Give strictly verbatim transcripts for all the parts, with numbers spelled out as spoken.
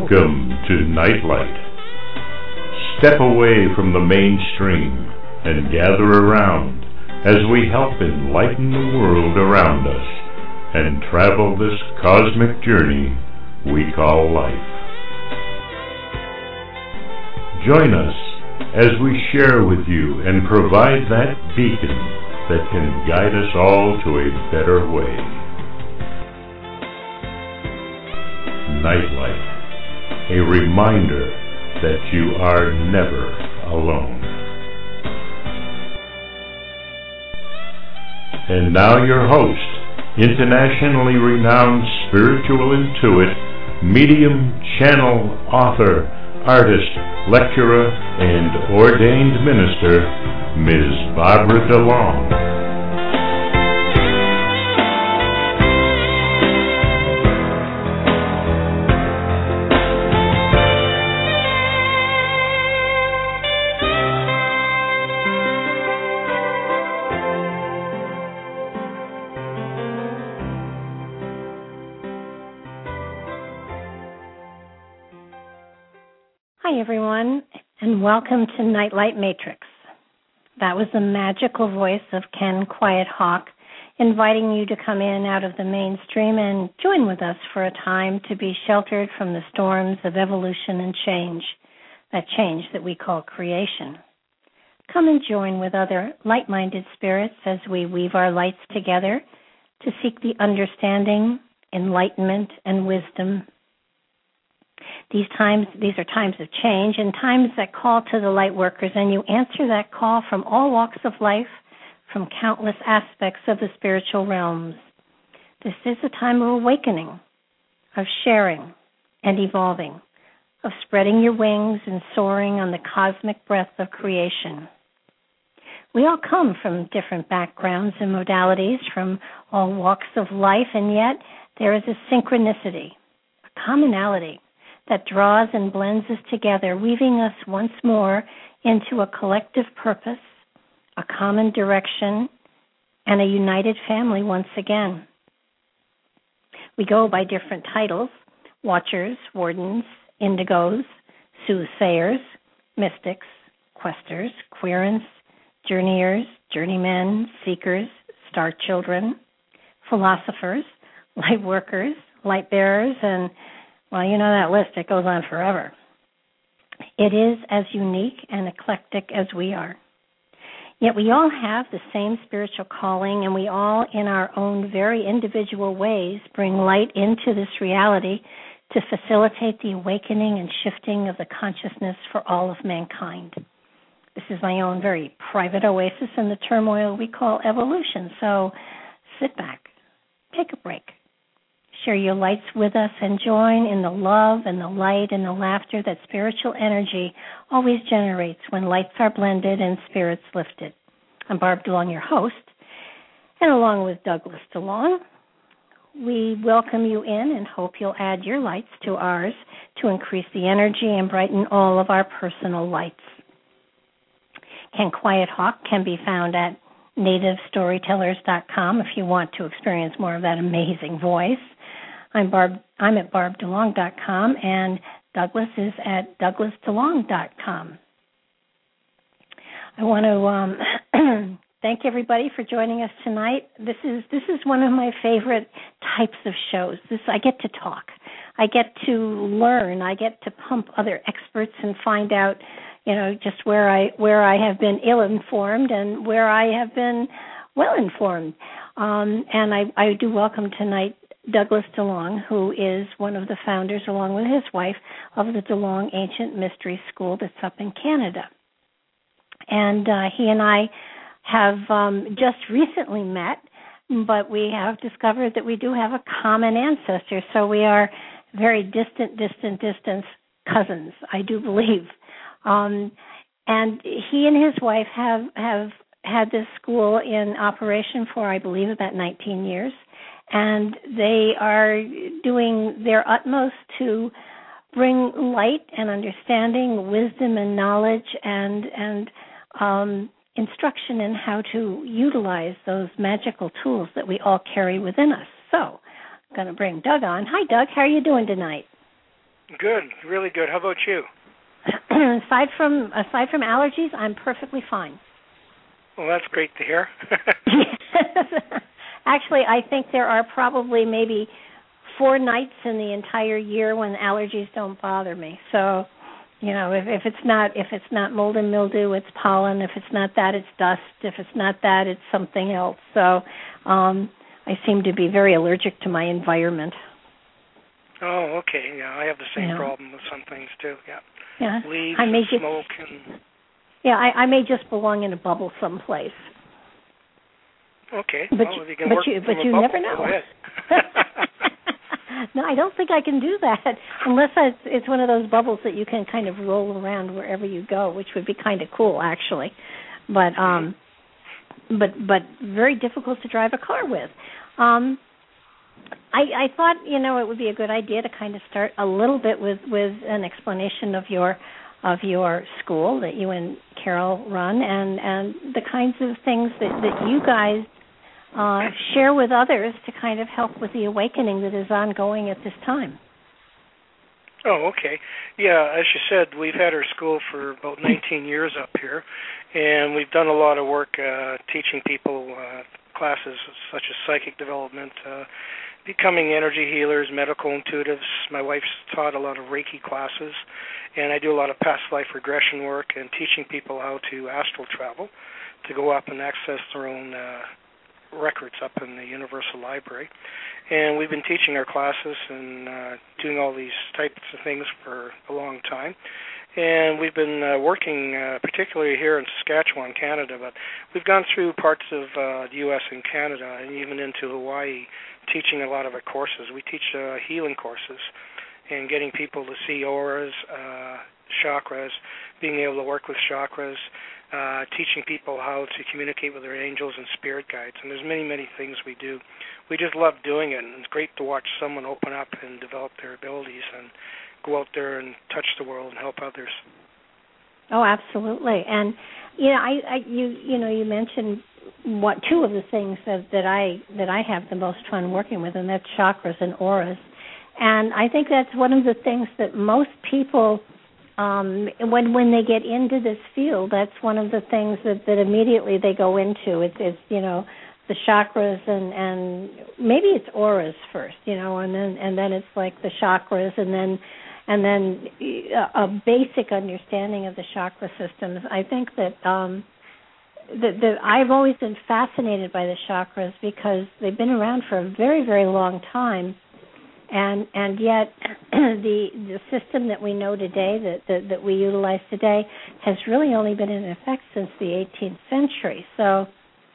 Welcome to Nightlight. Step away from the mainstream and gather around as we help enlighten the world around us and travel this cosmic journey we call life. Join us as we share with you and provide that beacon that can guide us all to a better way. Nightlight. A reminder that you are never alone. And now your host, internationally renowned spiritual intuit, medium, channel, author, artist, lecturer, and ordained minister, Miz Barbara DeLong. Hi, everyone, and welcome to Nightlight Matrix. That was the magical voice of Ken Quiet Hawk, inviting you to come in out of the mainstream and join with us for a time to be sheltered from the storms of evolution and change, that change that we call creation. Come and join with other light-minded spirits as we weave our lights together to seek the understanding, enlightenment, and wisdom. These times, these are times of change and times that call to the light workers, and you answer that call from all walks of life, from countless aspects of the spiritual realms. This is a time of awakening, of sharing and evolving, of spreading your wings and soaring on the cosmic breath of creation. We all come from different backgrounds and modalities, from all walks of life, and yet there is a synchronicity, a commonality, that draws and blends us together, weaving us once more into a collective purpose, a common direction, and a united family once again. We go by different titles: watchers, wardens, indigos, soothsayers, mystics, questers, querents, journeyers, journeymen, seekers, star children, philosophers, light workers, light bearers, and well, you know that list, it goes on forever. It is as unique and eclectic as we are. Yet we all have the same spiritual calling, and we all, in our own very individual ways, bring light into this reality to facilitate the awakening and shifting of the consciousness for all of mankind. This is my own very private oasis in the turmoil we call evolution, so sit back, take a break. Share your lights with us and join in the love and the light and the laughter that spiritual energy always generates when lights are blended and spirits lifted. I'm Barb DeLong, your host, and along with Douglas DeLong, we welcome you in and hope you'll add your lights to ours to increase the energy and brighten all of our personal lights. Ken Quiet Hawk can be found at native storytellers dot com if you want to experience more of that amazing voice. I'm Barb. I'm at barb delong dot com, and Douglas is at douglas delong dot com. I want to um, thank everybody for joining us tonight. This is this is one of my favorite types of shows. This I get to talk. I get to learn. I get to pump other experts and find out, you know, just where I where I have been ill-informed and where I have been well-informed. Um, and I, I do welcome tonight Douglas DeLong, who is one of the founders, along with his wife, of the DeLong Ancient Mystery School that's up in Canada. And uh, he and I have um, just recently met, but we have discovered that we do have a common ancestor, so we are very distant, distant, distant cousins, I do believe. Um, and he and his wife have, have had this school in operation for, I believe, about nineteen years. And they are doing their utmost to bring light and understanding, wisdom and knowledge, and and um, instruction in how to utilize those magical tools that we all carry within us. So I'm going to bring Doug on. Hi, Doug. How are you doing tonight? Good, really good. How about you? aside from aside from allergies, I'm perfectly fine. Well, that's great to hear. Actually, I think there are probably maybe four nights in the entire year when allergies don't bother me. So, you know, if, if it's not if it's not mold and mildew, it's pollen. If it's not that, it's dust. If it's not that, it's something else. So, um, I seem to be very allergic to my environment. Oh, okay. Yeah, I have the same You know. problem with some things too. Yeah. Yeah. Leaves I may and just, smoke and. Yeah, I, I may just belong in a bubble someplace. Okay. But well, if you can but work you from but a you bubble, never know. go ahead. No, I don't think I can do that unless it's, it's one of those bubbles that you can kind of roll around wherever you go, which would be kind of cool, actually. But um, but but very difficult to drive a car with. Um, I, I thought, you know, it would be a good idea to kind of start a little bit with, with an explanation of your of your school that you and Carol run, and, and the kinds of things that, that you guys uh, share with others to kind of help with the awakening that is ongoing at this time. Oh, okay. Yeah, as you said, we've had our school for about nineteen years up here, and we've done a lot of work uh, teaching people uh, classes such as psychic development, uh, becoming energy healers, medical intuitives. My wife's taught a lot of Reiki classes, and I do a lot of past life regression work and teaching people how to astral travel, to go up and access their own uh, records up in the Universal Library. And we've been teaching our classes and uh, doing all these types of things for a long time. And we've been uh, working uh, particularly here in Saskatchewan, Canada, but we've gone through parts of uh, the U S and Canada and even into Hawaii teaching a lot of our courses. We teach uh, healing courses and getting people to see auras, uh, chakras, being able to work with chakras, uh, teaching people how to communicate with their angels and spirit guides. And there's many, many things we do. We just love doing it, and it's great to watch someone open up and develop their abilities and go out there and touch the world and help others. Oh, absolutely. And you know, I, I you you know, you mentioned what two of the things that, that I that I have the most fun working with, and that's chakras and auras. And I think that's one of the things that most people, um, when when they get into this field, that's one of the things that, that immediately they go into. It's, it's you know, the chakras and, and maybe it's auras first, you know, and then and then it's like the chakras, and then and then a basic understanding of the chakra systems. I think that um, that, that I've always been fascinated by the chakras because they've been around for a very, very long time. And and yet the the system that we know today, that, that that we utilize today, has really only been in effect since the eighteenth century. So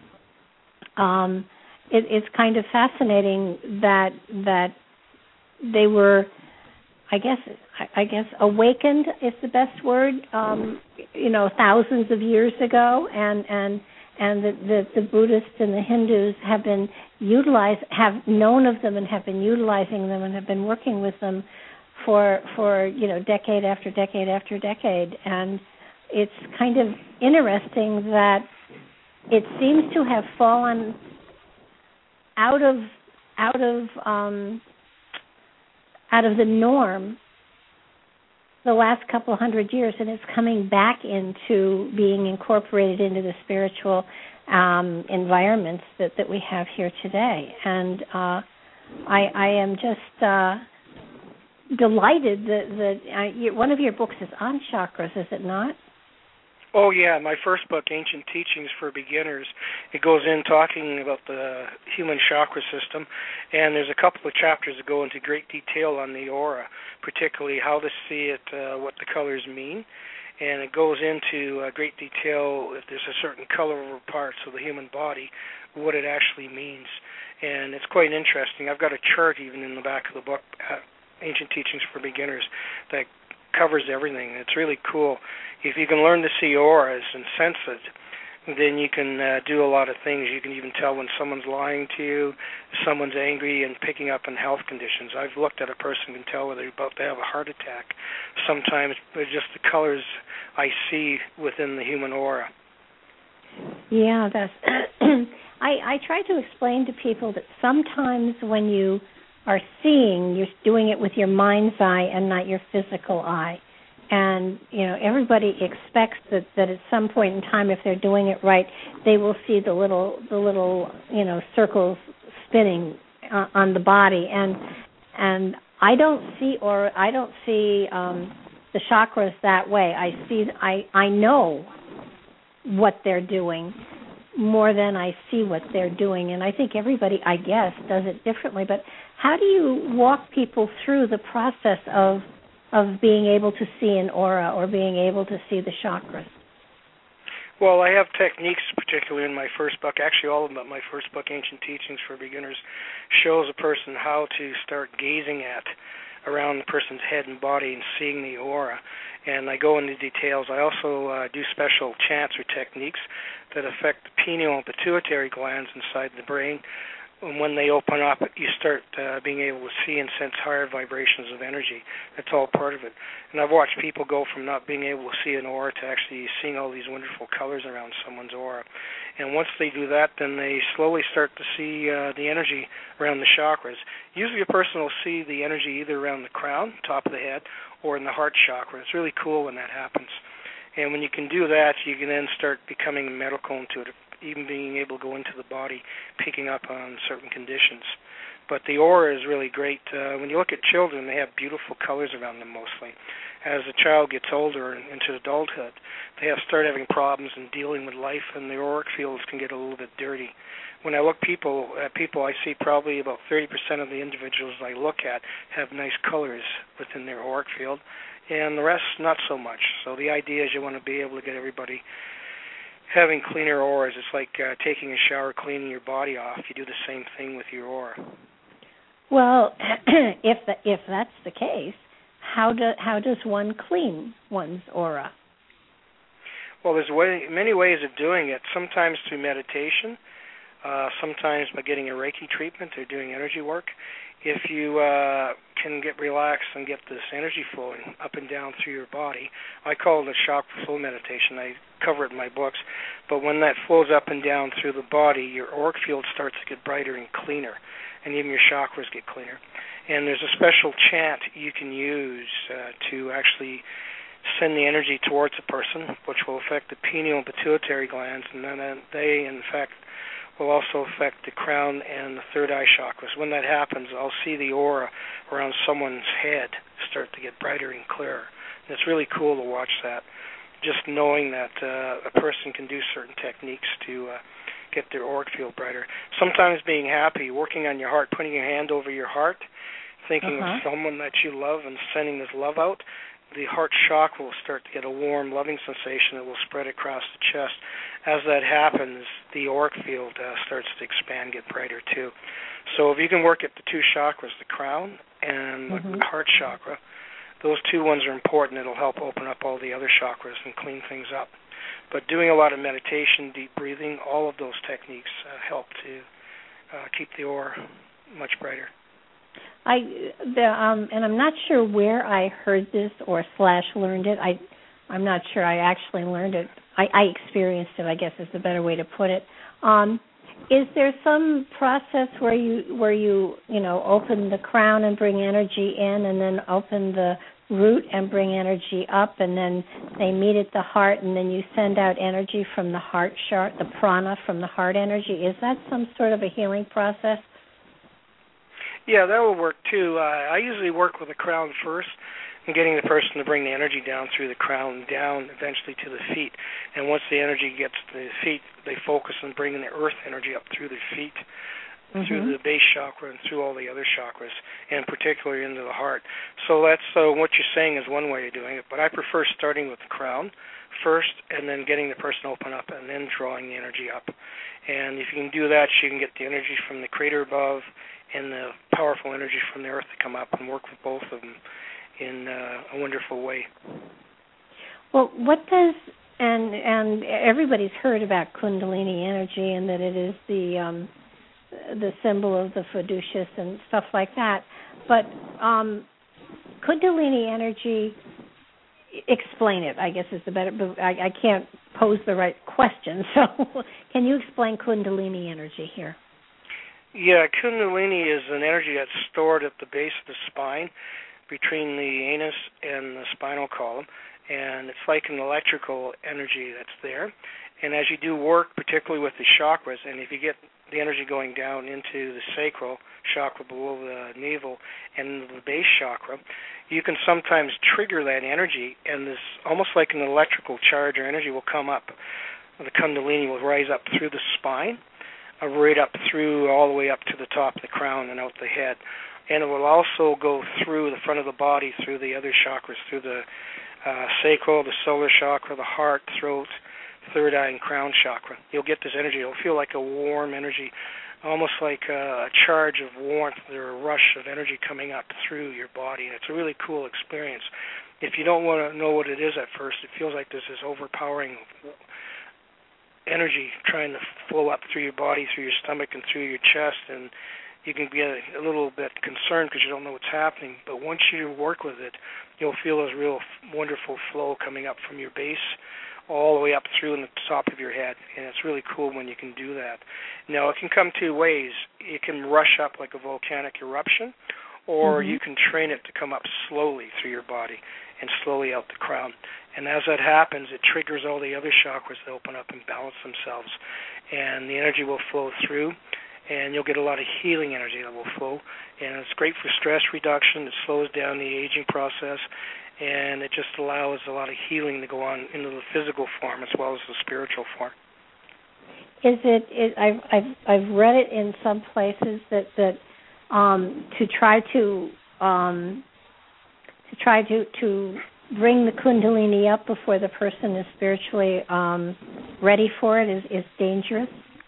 um, it, it's kind of fascinating that that they were, I guess I guess awakened is the best word, um, you know, thousands of years ago, and and. And the, the, the Buddhists and the Hindus have been utilized, have known of them and have been utilizing them and have been working with them for, for you know, decade after decade after decade. And it's kind of interesting that it seems to have fallen out of out of um, out of the norm the last couple of hundred years, and it's coming back into being incorporated into the spiritual um, environments that, that we have here today. And uh, I, I am just uh, delighted that, that uh, one of your books is on chakras, is it not? Oh, yeah, my first book, Ancient Teachings for Beginners, it goes in talking about the human chakra system, and there's a couple of chapters that go into great detail on the aura, particularly how to see it, uh, what the colors mean, and it goes into uh, great detail if there's a certain color over parts of the human body, what it actually means, and it's quite interesting. I've got a chart even in the back of the book, uh, Ancient Teachings for Beginners, that covers everything. It's really cool. If you can learn to see auras and sense it, then you can uh, do a lot of things. You can even tell when someone's lying to you, if someone's angry, and picking up on health conditions. I've looked at a person and can tell whether they're about to have a heart attack. Sometimes it's just the colors I see within the human aura. Yeah, that's. I, I try to explain to people that sometimes when you are seeing, you're doing it with your mind's eye and not your physical eye. And, you know, everybody expects that, that at some point in time, if they're doing it right, they will see the little, the little, you know, circles spinning uh, on the body. And and I don't see, or I don't see um, the chakras that way. I see, I I know what they're doing more than I see what they're doing. And I think everybody, I guess, does it differently. But how do you walk people through the process of of being able to see an aura or being able to see the chakras? Well, I have techniques, particularly in my first book, actually all of them, but my first book, Ancient Teachings for Beginners, shows a person how to start gazing at around the person's head and body and seeing the aura. And I go into details. I also uh, do special chants or techniques that affect the pineal and pituitary glands inside the brain. And when they open up, you start uh, being able to see and sense higher vibrations of energy. That's all part of it. And I've watched people go from not being able to see an aura to actually seeing all these wonderful colors around someone's aura. And once they do that, then they slowly start to see uh, the energy around the chakras. Usually a person will see the energy either around the crown, top of the head, or in the heart chakra. It's really cool when that happens. And when you can do that, you can then start becoming medical intuitive, even being able to go into the body, picking up on certain conditions. But the aura is really great. Uh, when you look at children, they have beautiful colors around them mostly. As a child gets older and into adulthood, they have start having problems in dealing with life, and the auric fields can get a little bit dirty. When I look people at people, I see probably about thirty percent of the individuals I look at have nice colors within their auric field, and the rest not so much. So the idea is you want to be able to get everybody having cleaner auras. It's like uh, taking a shower, cleaning your body off. You do the same thing with your aura. Well, if the, if that's the case, how do how does one clean one's aura? Well, there's way, many ways of doing it. Sometimes through meditation, uh, sometimes by getting a Reiki treatment or doing energy work. If you uh, can get relaxed and get this energy flowing up and down through your body, I call it a chakra flow meditation. I cover it in my books. But when that flows up and down through the body, your auric field starts to get brighter and cleaner, and even your chakras get cleaner. And there's a special chant you can use uh, to actually send the energy towards a person, which will affect the pineal and pituitary glands, and then they, in fact, will also affect the crown and the third eye chakras. When that happens, I'll see the aura around someone's head start to get brighter and clearer. And it's really cool to watch that, just knowing that uh, a person can do certain techniques to uh, get their auric field brighter. Sometimes being happy, working on your heart, putting your hand over your heart, thinking uh-huh. of someone that you love and sending this love out, the heart chakra will start to get a warm, loving sensation that will spread across the chest. As that happens, the auric field uh, starts to expand, get brighter too. So if you can work at the two chakras, the crown and mm-hmm. the heart chakra, those two ones are important. It'll help open up all the other chakras and clean things up. But doing a lot of meditation, deep breathing, all of those techniques uh, help to uh, keep the aura much brighter. I the, um, and I'm not sure where I heard this or slash learned it. I I'm not sure I actually learned it. I, I experienced it, I guess is the better way to put it. Um, is there some process where you where you you know open the crown and bring energy in, and then open the root and bring energy up, and then they meet at the heart, and then you send out energy from the heart chart, the prana from the heart energy? Is that some sort of a healing process? Yeah, that will work too. Uh, I usually work with the crown first and getting the person to bring the energy down through the crown, down eventually to the feet. And once the energy gets to the feet, they focus on bringing the earth energy up through the feet, mm-hmm. through the base chakra and through all the other chakras, and particularly into the heart. So that's so what you're saying is one way of doing it, but I prefer starting with the crown first and then getting the person open up and then drawing the energy up. And if you can do that, you can get the energy from the crater above and the powerful energy from the earth to come up and work with both of them in uh, a wonderful way. Well, what does, and and everybody's heard about Kundalini energy and that it is the um, the symbol of the fiducious and stuff like that, but um, Kundalini energy, explain it, I guess is the better, but I, I can't pose the right question, so can you explain Kundalini energy here? Yeah, Kundalini is an energy that's stored at the base of the spine between the anus and the spinal column, and it's like an electrical energy that's there. And as you do work, particularly with the chakras, and if you get the energy going down into the sacral chakra below the navel and the base chakra, you can sometimes trigger that energy, and this almost like an electrical charge or energy will come up. The Kundalini will rise up through the spine, uh, right up through all the way up to the top of the crown and out the head. And it will also go through the front of the body, through the other chakras, through the uh, sacral, the solar chakra, the heart, throat, third eye, and crown chakra. You'll get this energy. It'll feel like a warm energy, almost like a charge of warmth or a rush of energy coming up through your body. And it's a really cool experience. If you don't want to know what it is at first, it feels like there's this overpowering energy trying to flow up through your body, through your stomach, and through your chest, and you can get a little bit concerned because you don't know what's happening. But once you work with it, you'll feel this real wonderful flow coming up from your base all the way up through in the top of your head, and it's really cool when you can do that. Now, it can come two ways. It can rush up like a volcanic eruption, or mm-hmm. you can train it to come up slowly through your body and slowly out the crown. And as that happens, it triggers all the other chakras to open up and balance themselves, and the energy will flow through, and you'll get a lot of healing energy that will flow, and it's great for stress reduction. It slows down the aging process, and it just allows a lot of healing to go on into the physical form as well as the spiritual form. Is it? it I've I've I've read it in some places that that um, to try to um, to try to to bring the Kundalini up before the person is spiritually um, ready for it is, is dangerous.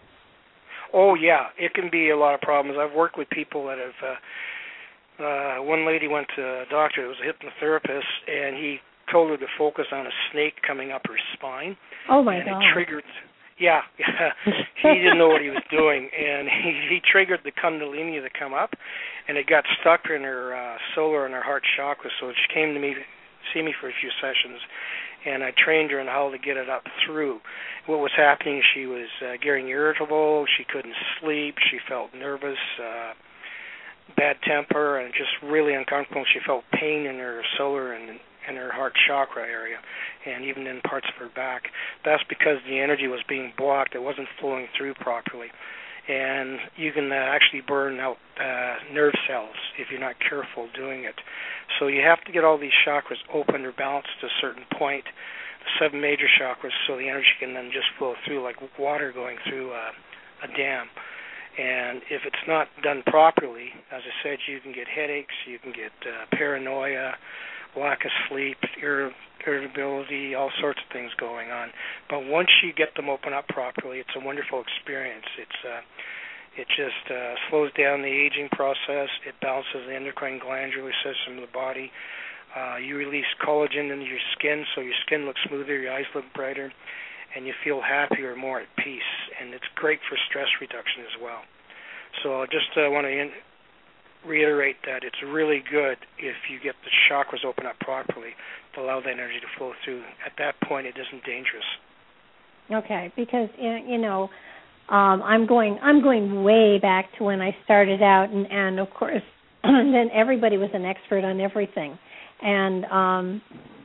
Oh yeah, it can be a lot of problems. I've worked with people that have. Uh, Uh, one lady went to a doctor, it was a hypnotherapist, and he told her to focus on a snake coming up her spine. Oh, my and God. And it triggered, yeah, he didn't know what he was doing, and he, he triggered the Kundalini to come up, and it got stuck in her uh, solar and her heart chakra, so she came to me, see me for a few sessions, and I trained her on how to get it up through. What was happening, she was uh, getting irritable, she couldn't sleep, she felt nervous, uh, bad temper, and just really uncomfortable. She felt pain in her solar and in her heart chakra area, and even in parts of her back. That's because the energy was being blocked. It wasn't flowing through properly. And you can uh, actually burn out uh, nerve cells if you're not careful doing it. So you have to get all these chakras open or balanced to a certain point, the seven major chakras, so the energy can then just flow through like water going through uh, a dam. And if it's not done properly, as I said, you can get headaches, you can get uh, paranoia, lack of sleep, irritability, all sorts of things going on. But once you get them open up properly, it's a wonderful experience. It's uh, it just uh, slows down the aging process. It balances the endocrine glandular system of the body. Uh, you release collagen into your skin, so your skin looks smoother, your eyes look brighter, and you feel happier, more at peace. And it's great for stress reduction as well. So I just uh, want to in- reiterate that it's really good if you get the chakras open up properly to allow the energy to flow through. At that point, it isn't dangerous. Okay, because you know, um, I'm going I'm going way back to when I started out, and, and of course, then everybody was an expert on everything, and um,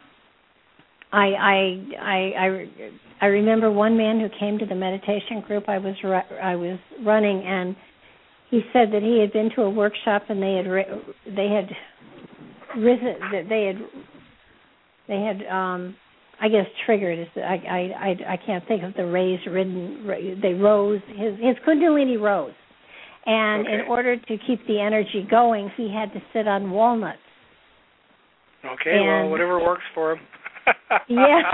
I, I I I I remember one man who came to the meditation group I was I was running, and he said that he had been to a workshop and they had they had risen that they had they had um, I guess triggered. I I I I can't think of the raised ridden. They rose. His his Kundalini rose, and okay. in order to keep the energy going, he had to sit on walnuts. Okay, and, well, whatever works for him. Yeah.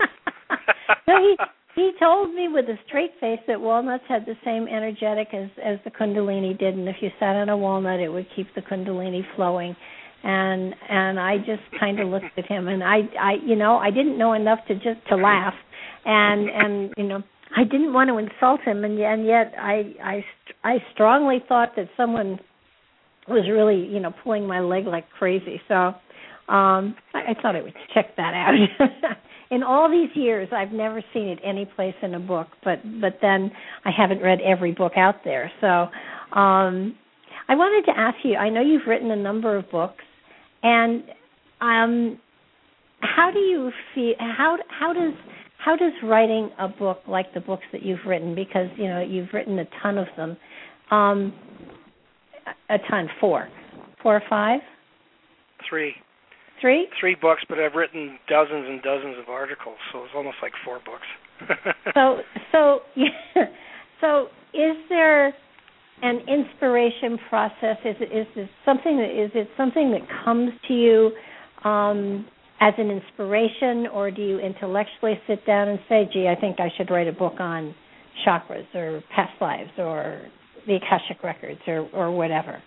So he he told me with a straight face that walnuts had the same energetic as, as the Kundalini did, and if you sat on a walnut, it would keep the Kundalini flowing. And and I just kind of looked at him, and I, I you know I didn't know enough to just to laugh, and and you know I didn't want to insult him, and and yet I I I strongly thought that someone was really you know pulling my leg like crazy. So. Um, I, I thought I would check that out. In all these years, I've never seen it any place in a book, but but then I haven't read every book out there. So um, I wanted to ask you, I know you've written a number of books, and um, how do you feel, how, how does how does writing a book like the books that you've written, because, you know, you've written a ton of them, um, a ton, four, four or five? Three. Three? Three books, but I've written dozens and dozens of articles, so it's almost like four books. so, so, yeah, so, is there an inspiration process? Is it, is it something that is it something that comes to you um, as an inspiration, or do you intellectually sit down and say, "Gee, I think I should write a book on chakras or past lives or the Akashic records or, or whatever"?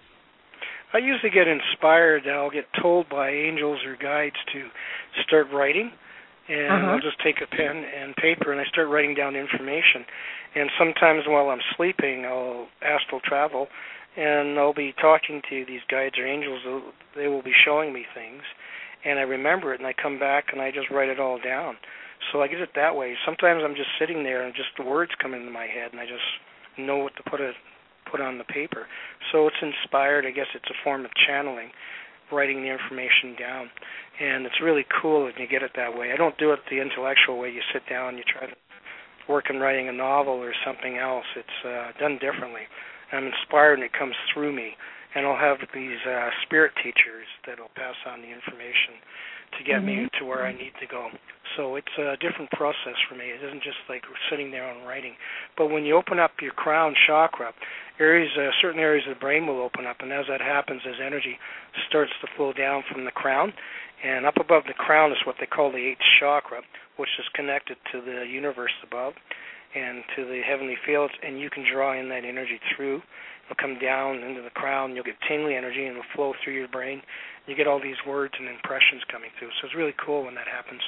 I usually get inspired. I'll get told by angels or guides to start writing, and uh-huh. I'll just take a pen and paper and I start writing down information. And sometimes while I'm sleeping, I'll astral travel, and I'll be talking to these guides or angels. They will be showing me things, and I remember it, and I come back and I just write it all down. So I get it that way. Sometimes I'm just sitting there and just the words come into my head, and I just know what to put it. put on the paper. So it's inspired. I guess it's a form of channeling, writing the information down. And it's really cool when you get it that way. I don't do it the intellectual way. You sit down, you try to work on writing a novel or something else. It's uh, done differently. I'm inspired and it comes through me. And I'll have these uh, spirit teachers that will pass on the information to get mm-hmm. me to where I need to go. So it's a different process for me. It isn't just like sitting there and writing. But when you open up your crown chakra, areas, uh, certain areas of the brain will open up, and as that happens, as energy starts to flow down from the crown, and up above the crown is what they call the eighth chakra, which is connected to the universe above and to the heavenly fields, and you can draw in that energy through. It'll come down into the crown, you'll get tingly energy, and it'll flow through your brain. You get all these words and impressions coming through, so it's really cool when that happens.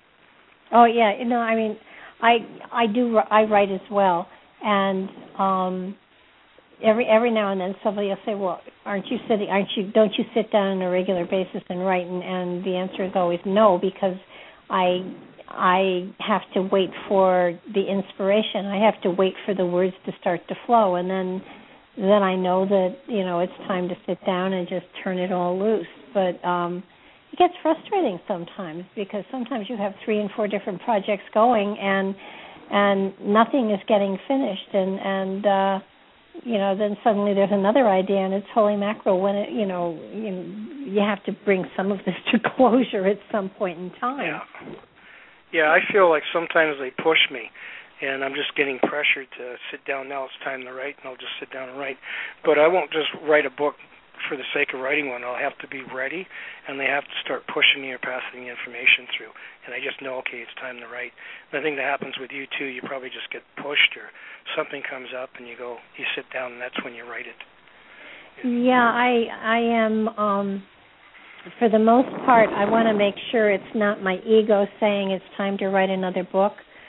Oh yeah, no, I mean, I I do I write as well, and um, every every now and then somebody will say, "Well, aren't you sitting? Aren't you? Don't you sit down on a regular basis and write?" And, and the answer is always no, because I I have to wait for the inspiration. I have to wait for the words to start to flow, and then then I know that, you know, it's time to sit down and just turn it all loose. But um, it gets frustrating sometimes, because sometimes you have three and four different projects going, and and nothing is getting finished, and and uh, you know, then suddenly there's another idea, and it's holy mackerel. When it, you know, you, you have to bring some of this to closure at some point in time. Yeah, yeah. I feel like sometimes they push me, and I'm just getting pressured to sit down. Now it's time to write, and I'll just sit down and write. But I won't just write a book for the sake of writing one. I'll have to be ready, and they have to start pushing me or passing the information through. And I just know, okay, it's time to write. And I think that happens with you too. You probably just get pushed, or something comes up, and you go, you sit down, and that's when you write it. Yeah, I I am. Um, for the most part, I want to make sure it's not my ego saying it's time to write another book.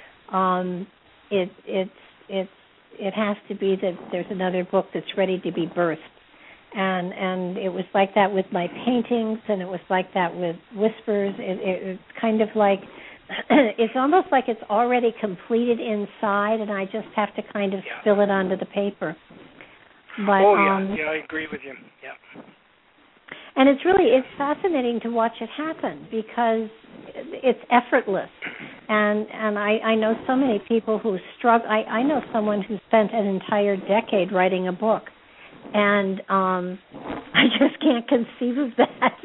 Um, it it's it's it has to be that there's another book that's ready to be birthed. And and it was like that with my paintings, and it was like that with Whispers. It, it, it's kind of like, it's almost like it's already completed inside, and I just have to kind of yeah. spill it onto the paper. But, oh, yeah, um, yeah, I agree with you, yeah. And it's really, it's fascinating to watch it happen, because it's effortless. And and I, I know so many people who struggle. I, I know someone who spent an entire decade writing a book. And um, I just can't conceive of that.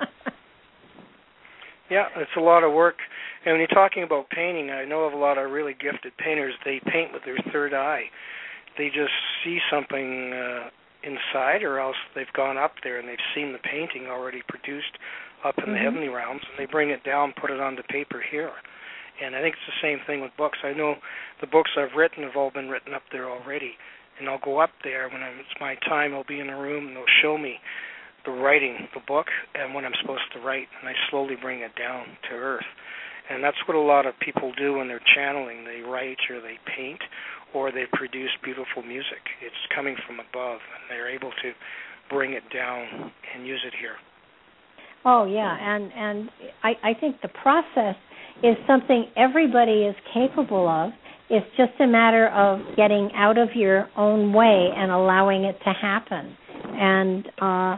Yeah, it's a lot of work. And when you're talking about painting, I know of a lot of really gifted painters. They paint with their third eye. They just see something uh, inside, or else they've gone up there and they've seen the painting already produced up in mm-hmm. the heavenly realms, and they bring it down, put it onto paper here. And I think it's the same thing with books. I know the books I've written have all been written up there already. And I'll go up there when I'm, it's my time. I'll be in a room, and they'll show me the writing, the book, and what I'm supposed to write, and I slowly bring it down to earth. And that's what a lot of people do when they're channeling. They write, or they paint, or they produce beautiful music. It's coming from above, and they're able to bring it down and use it here. Oh, yeah, and, and I, I think the process is something everybody is capable of. It's just a matter of getting out of your own way and allowing it to happen. And uh,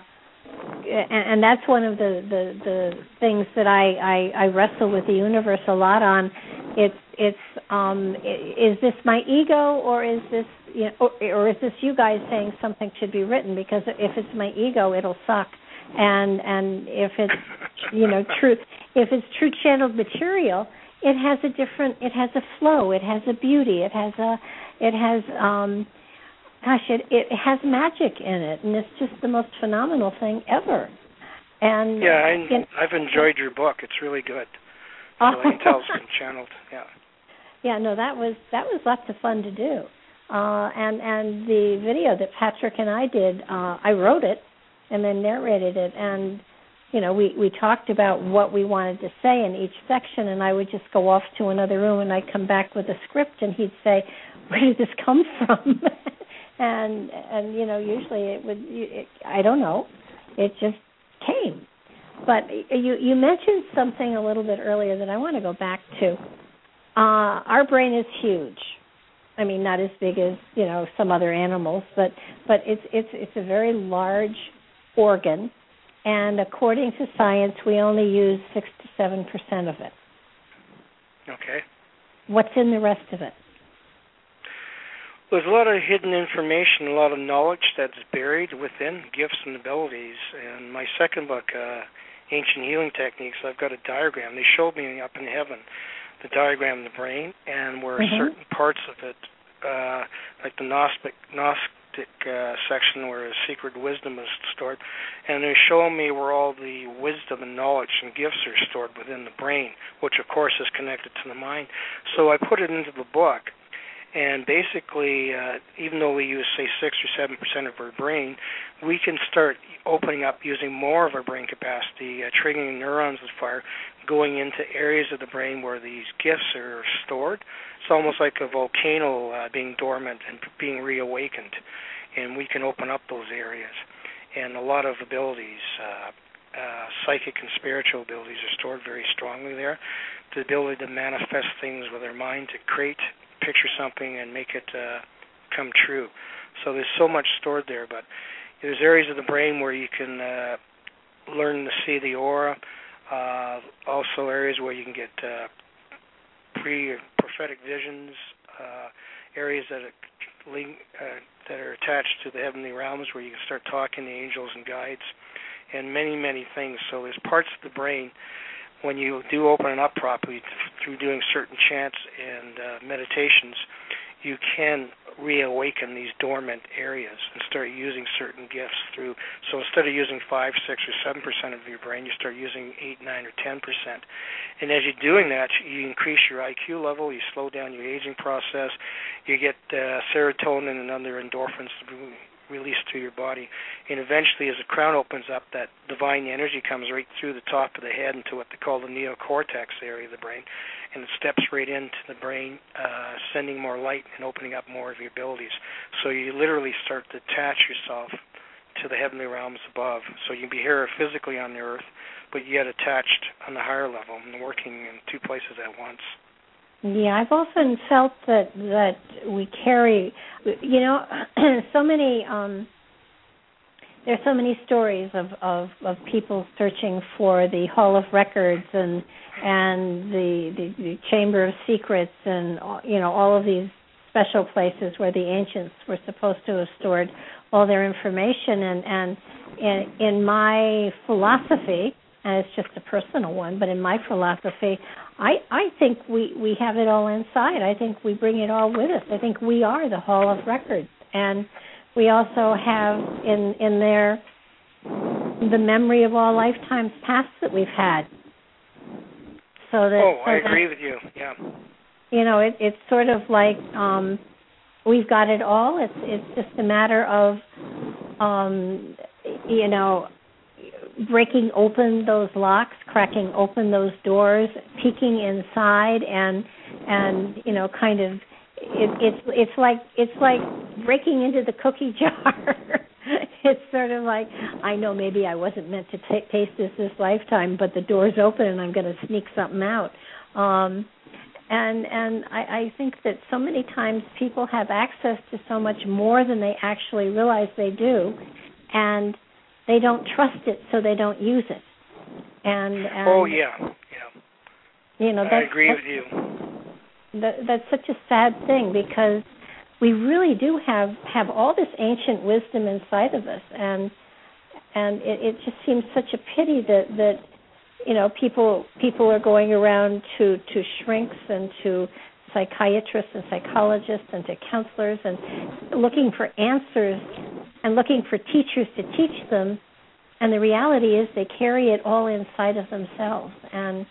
and, and that's one of the, the, the things that I, I, I wrestle with the universe a lot on. It's it's um, is this my ego, or is this you know, or, or is this you guys saying something should be written? Because if it's my ego, it'll suck. And and if it's you know true if it's true channeled material, it has a different it has a flow, it has a beauty, it has a it has um gosh it it has magic in it, and it's just the most phenomenal thing ever. And yeah, I, you know, I've enjoyed your book. It's really good. So I can tell it's been channeled. Yeah. Yeah, no, that was that was lots of fun to do. Uh, and and the video that Patrick and I did, uh, I wrote it and then narrated it, and you know we, we talked about what we wanted to say in each section, and I would just go off to another room, and I'd come back with a script, and he'd say, "Where did this come from?" and and you know usually it would it, I don't know, it just came. But you you mentioned something a little bit earlier that I want to go back to. Uh, our brain is huge. I mean, not as big as you know some other animals, but but it's it's it's a very large organ, and according to science, we only use six to seven percent of it. Okay. What's in the rest of it? There's a lot of hidden information, a lot of knowledge that's buried within gifts and abilities. And my second book, uh, Ancient Healing Techniques, I've got a diagram. They showed me up in heaven the diagram of the brain, and where mm-hmm. certain parts of it, uh, like the Gnostic, Gnostic uh, section where secret wisdom is stored, and they're showing me where all the wisdom and knowledge and gifts are stored within the brain, which of course is connected to the mind. So I put it into the book. And basically, uh, even though we use, say, six or seven percent of our brain, we can start opening up using more of our brain capacity, uh, triggering neurons with fire, going into areas of the brain where these gifts are stored. It's almost like a volcano uh, being dormant and being reawakened, and we can open up those areas. And a lot of abilities, uh, uh, psychic and spiritual abilities are stored very strongly there. The ability to manifest things with our mind, to create picture something and make it uh, come true. So there's so much stored there, but there's areas of the brain where you can uh, learn to see the aura, uh, also areas where you can get uh, pre prophetic visions, uh, areas that are, link, uh, that are attached to the heavenly realms where you can start talking to angels and guides, and many, many things. So there's parts of the brain, when you do open it up properly through doing certain chants and uh, meditations, you can reawaken these dormant areas and start using certain gifts through. So instead of using five, six, or seven percent of your brain, you start using eight, nine, or ten percent. And as you're doing that, you increase your I Q level, you slow down your aging process, you get uh, serotonin and other endorphins released through your body, and eventually as the crown opens up, that divine energy comes right through the top of the head into what they call the neocortex area of the brain, and it steps right into the brain, uh, sending more light and opening up more of your abilities. So you literally start to attach yourself to the heavenly realms above. So you can be here physically on the earth, but yet attached on the higher level and working in two places at once. Yeah, I've often felt that that we carry, you know, so many. Um, there's so many stories of, of, of people searching for the Hall of Records and and the, the, the Chamber of Secrets and you know all of these special places where the ancients were supposed to have stored all their information. And and in, in my philosophy, and it's just a personal one, but in my philosophy, I, I think we, we have it all inside. I think we bring it all with us. I think we are the Hall of Records. And we also have in in there the memory of all lifetimes past that we've had. So that, oh, so I that, agree with you, yeah. You know, it, it's sort of like um, we've got it all. It's, it's just a matter of, um, you know, breaking open those locks, cracking open those doors, peeking inside, and and you know, kind of, it, it's it's like it's like breaking into the cookie jar. It's sort of like, I know maybe I wasn't meant to t- taste this this lifetime, but the door's open and I'm going to sneak something out. Um, And and I, I think that so many times people have access to so much more than they actually realize they do, and they don't trust it, so they don't use it. And, and oh yeah, yeah. You know, I agree with you. That, that's such a sad thing, because we really do have, have all this ancient wisdom inside of us, and and it, it just seems such a pity that, that you know people people are going around to, to shrinks and to psychiatrists and psychologists and to counselors and looking for answers and looking for teachers to teach them, and the reality is they carry it all inside of themselves, and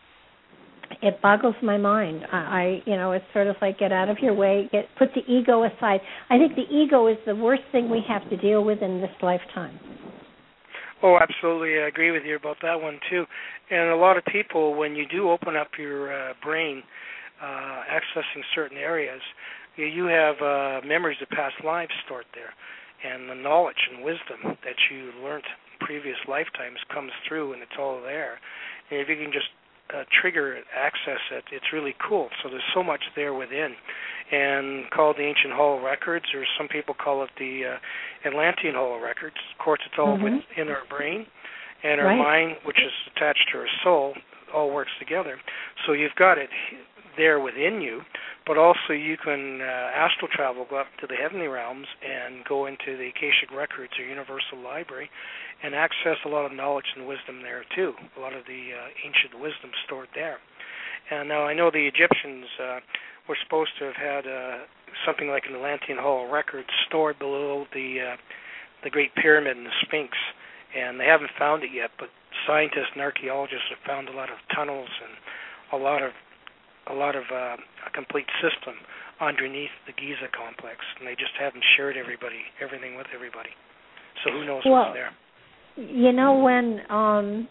it boggles my mind. I, I, you know, it's sort of like get out of your way, get put the ego aside. I think the ego is the worst thing we have to deal with in this lifetime. Oh, absolutely. I agree with you about that one, too. And a lot of people, when you do open up your uh, brain, uh, accessing certain areas, you, you have uh, memories of past lives stored there. And the knowledge and wisdom that you learned in previous lifetimes comes through, and it's all there. And if you can just Uh, trigger it, access it, it's really cool. So there's so much there within, and called the Ancient Hall of Records, or some people call it the uh, Atlantean Hall of Records. Of course, it's all mm-hmm. within our brain, and our right. mind, which is attached to our soul, all works together. So you've got it there within you, but also you can uh, astral travel, go up to the heavenly realms, and go into the Akashic Records or Universal Library, and access a lot of knowledge and wisdom there too, a lot of the uh, ancient wisdom stored there. And now I know the Egyptians uh, were supposed to have had uh, something like an Atlantean Hall of Records stored below the uh, the Great Pyramid and the Sphinx, and they haven't found it yet, but scientists and archaeologists have found a lot of tunnels and a lot of a lot of uh, a complete system underneath the Giza complex, and they just haven't shared everybody everything with everybody. So who knows well, what's there? You know, when um,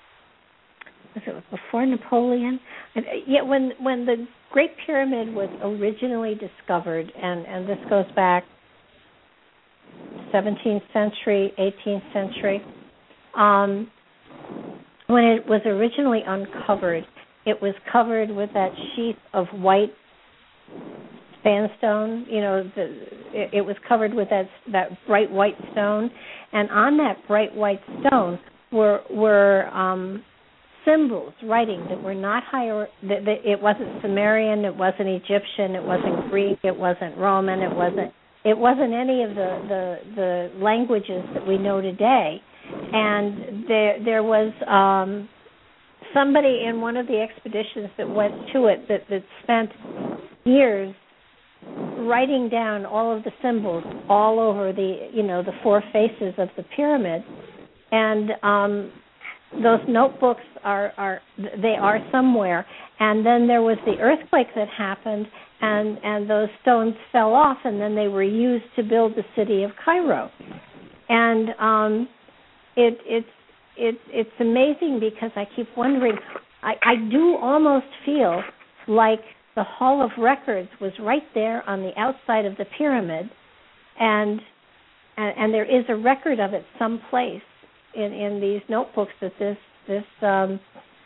was it before Napoleon? Yeah, when when the Great Pyramid was originally discovered, and, and this goes back seventeenth century, eighteenth century. Um, when it was originally uncovered, it was covered with that sheath of white sandstone. You know, the, it, it was covered with that that bright white stone, and on that bright white stone were were um, symbols, writing that were not higher. That, that it wasn't Sumerian, it wasn't Egyptian, it wasn't Greek, it wasn't Roman, it wasn't it wasn't any of the the, the languages that we know today. And there there was um, somebody in one of the expeditions that went to it that, that spent years writing down all of the symbols all over the, you know, the four faces of the pyramid, and um, those notebooks are, are they are somewhere. And then there was the earthquake that happened, and, and those stones fell off, and then they were used to build the city of Cairo. And um, it, it's it, it's amazing, because I keep wondering, I, I do almost feel like the Hall of Records was right there on the outside of the pyramid, and and, and there is a record of it someplace in, in these notebooks that this this um,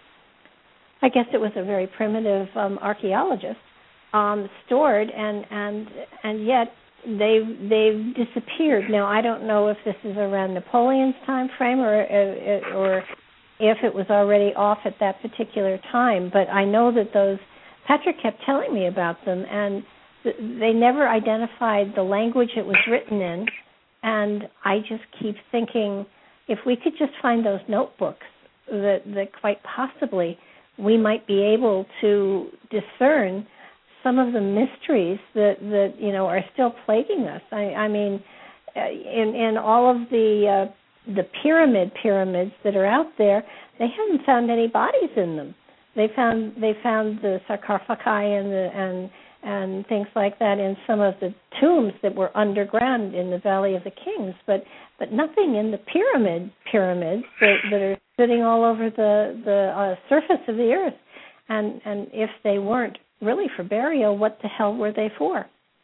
I guess it was a very primitive um, archaeologist um, stored, and and and yet they've they've disappeared. Now I don't know if this is around Napoleon's time frame, or or if it was already off at that particular time, but I know that those. Patrick kept telling me about them, and th- they never identified the language it was written in, and I just keep thinking, if we could just find those notebooks, that, that quite possibly we might be able to discern some of the mysteries that, that you know, are still plaguing us. I, I mean, in, in all of the uh, the pyramid pyramids that are out there, they haven't found any bodies in them. They found they found the sarcophagi and the and and things like that in some of the tombs that were underground in the Valley of the Kings, but but nothing in the pyramid pyramids that, that are sitting all over the the uh, surface of the earth. And and if they weren't really for burial, what the hell were they for?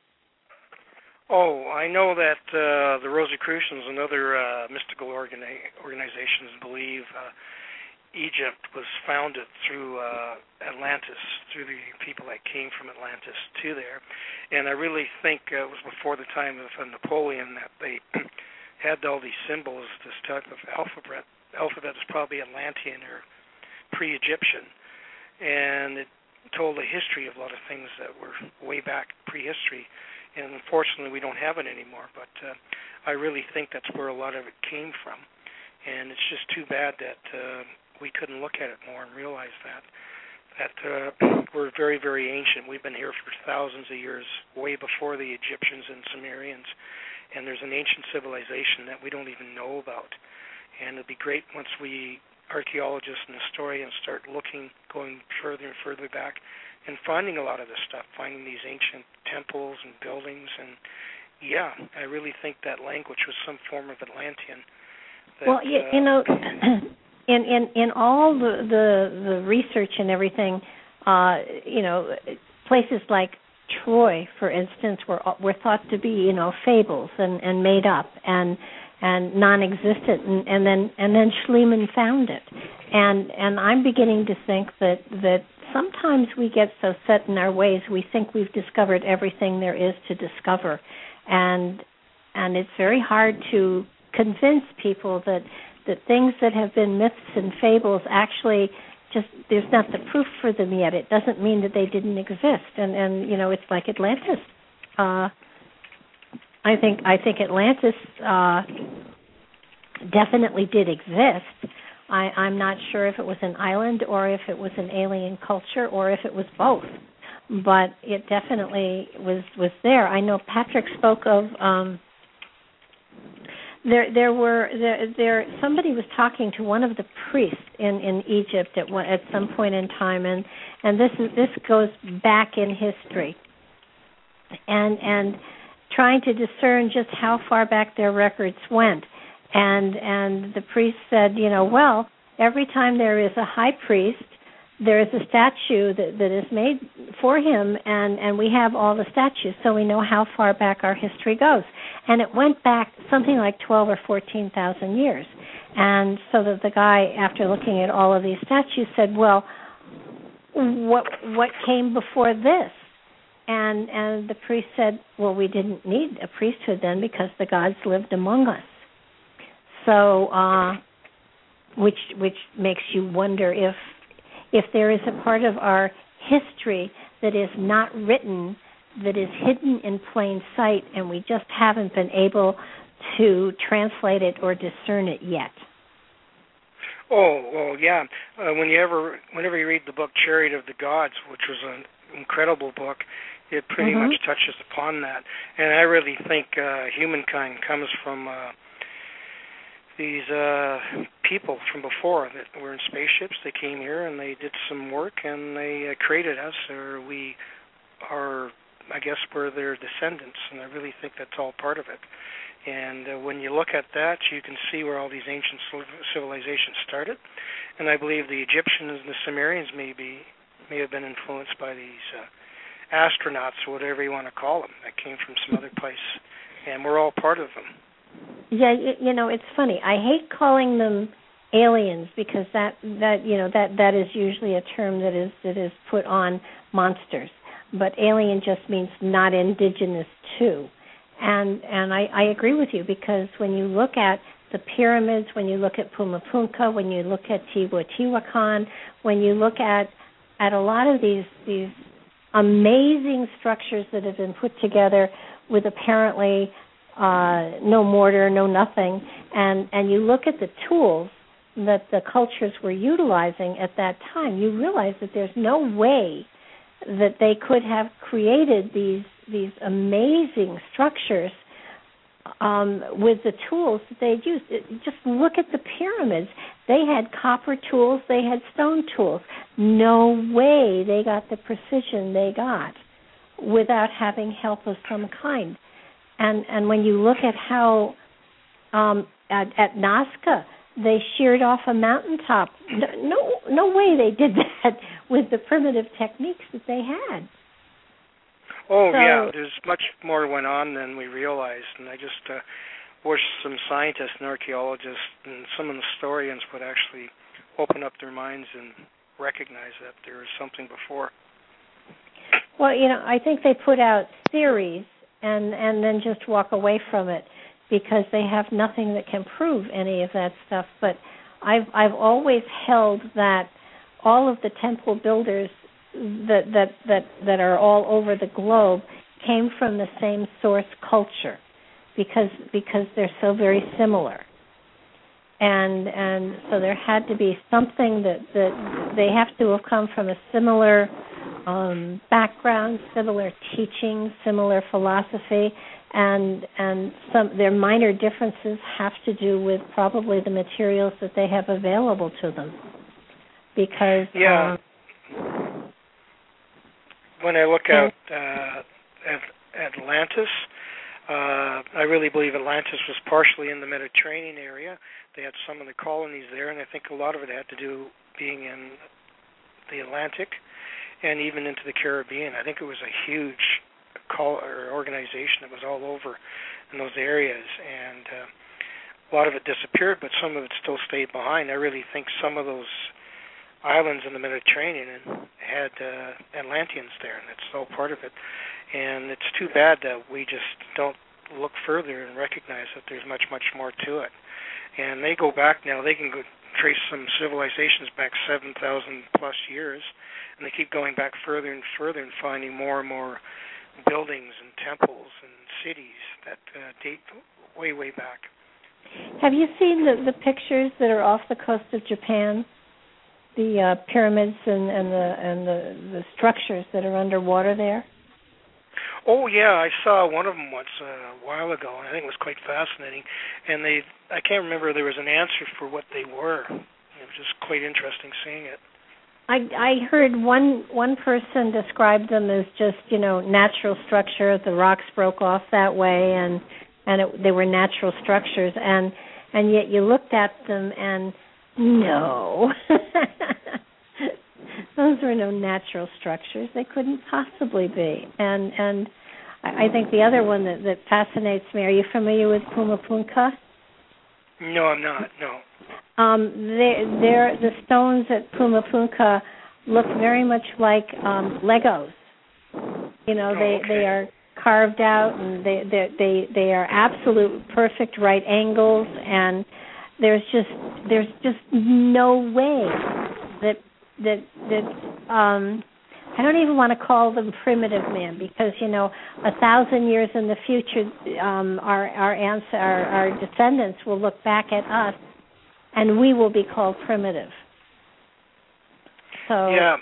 Oh, I know that uh, the Rosicrucians and other uh, mystical organi- organizations believe. Uh, Egypt was founded through uh, Atlantis, through the people that came from Atlantis to there. And I really think uh, it was before the time of uh, Napoleon that they had all these symbols. This type of alphabet alphabet is probably Atlantean or pre-Egyptian, and it told a history of a lot of things that were way back prehistory. And unfortunately, we don't have it anymore. But uh, I really think that's where a lot of it came from. And it's just too bad that uh, we couldn't look at it more and realize that that uh, we're very, very ancient. We've been here for thousands of years, way before the Egyptians and Sumerians. And there's an ancient civilization that we don't even know about. And it'd be great once we, archaeologists and historians, start looking, going further and further back, and finding a lot of this stuff, finding these ancient temples and buildings. And, yeah, I really think that language was some form of Atlantean. That, well, you, uh, you know, in, in, in all the, the, the research and everything, uh, you know, places like Troy, for instance, were were thought to be, you know, fables and, and made up and and non-existent, and, and then and then Schliemann found it, and and I'm beginning to think that that sometimes we get so set in our ways we think we've discovered everything there is to discover, and and it's very hard to convince people that that things that have been myths and fables actually just, there's not the proof for them yet. It doesn't mean that they didn't exist. And, and you know, it's like Atlantis. Uh, I think I think Atlantis uh, definitely did exist. I, I'm not sure if it was an island or if it was an alien culture or if it was both. But it definitely was, was there. I know Patrick spoke of... Um, There, there were there, there. Somebody was talking to one of the priests in, in Egypt at one, at some point in time, and, and this is this goes back in history, and and trying to discern just how far back their records went, and and the priest said, you know, well, every time there is a high priest, there is a statue that, that is made for him, and, and we have all the statues, so we know how far back our history goes. And it went back something like twelve or fourteen thousand years. And so that the guy, after looking at all of these statues, said, well, what what came before this? And and the priest said, well, we didn't need a priesthood then because the gods lived among us. So, uh, which which makes you wonder if if there is a part of our history that is not written, that is hidden in plain sight, and we just haven't been able to translate it or discern it yet. Oh, well, yeah. Uh, when you ever, whenever you read the book Chariot of the Gods, which was an incredible book, it pretty mm-hmm. much touches upon that. And I really think uh, humankind comes from uh, these uh, people from before that were in spaceships. They came here and they did some work and they uh, created us, or we are, I guess, we're their descendants, and I really think that's all part of it. And uh, when you look at that, you can see where all these ancient civilizations started. And I believe the Egyptians and the Sumerians may be, may have been influenced by these uh, astronauts, or whatever you want to call them, that came from some other place. And we're all part of them. Yeah, you know, it's funny. I hate calling them aliens because that, that you know that, that is usually a term that is that is put on monsters. But alien just means not indigenous to. And and I, I agree with you, because when you look at the pyramids, when you look at Pumapunka, when you look at Teotihuacan, when you look at at a lot of these these amazing structures that have been put together with apparently uh, no mortar, no nothing, and, and you look at the tools that the cultures were utilizing at that time, you realize that there's no way that they could have created these these amazing structures um, with the tools that they'd used. It, just look at the pyramids. They had copper tools, they had stone tools. No way they got the precision they got without having help of some kind. And and when you look at how um, at, at Nazca, they sheared off a mountaintop. No, no way they did that with the primitive techniques that they had. Oh, so, yeah, there's much more went on than we realized, and I just uh, wish some scientists and archaeologists and some historians would actually open up their minds and recognize that there was something before. Well, you know, I think they put out theories and, and then just walk away from it because they have nothing that can prove any of that stuff. But I've I've always held that all of the temple builders that that that, that are all over the globe came from the same source culture because because they're so very similar. And and so there had to be something that, that they have to have come from a similar um, background, similar teaching, similar philosophy, and and some their minor differences have to do with probably the materials that they have available to them. Because yeah, um, when I look out uh, at Atlantis, uh, I really believe Atlantis was partially in the Mediterranean area. They had some of the colonies there, and I think a lot of it had to do being in the Atlantic and even into the Caribbean. I think it was a huge call or organization that was all over in those areas, and uh, a lot of it disappeared, but some of it still stayed behind. I really think some of those islands in the Mediterranean had uh, Atlanteans there, and it's all part of it. And it's too bad that we just don't look further and recognize that there's much, much more to it. And they go back now. They can go trace some civilizations back seven thousand plus years, and they keep going back further and further and finding more and more buildings and temples and cities that uh, date way, way back. Have you seen the, the pictures that are off the coast of Japan? The uh, pyramids and, and the and the, the structures that are underwater there? Oh yeah, I saw one of them once uh, a while ago, and I think it was quite fascinating. And they, I can't remember there was an answer for what they were. It was just quite interesting seeing it. I I heard one one person describe them as just, you know, natural structure. The rocks broke off that way, and and it, they were natural structures, and and yet you looked at them and no. Those were no natural structures. They couldn't possibly be. And and I think the other one that, that fascinates me, are you familiar with Puma Punka? No, I'm not, no. Um, they're, they're, the stones at Puma Punka look very much like um, Legos. You know, they, oh, okay. they are carved out, and they, they, they, they are absolute perfect right angles, and there's just there's just no way that that that um I don't even want to call them primitive man, because, you know, a thousand years in the future, um, our our, ans- our our descendants will look back at us, and we will be called primitive. So yeah,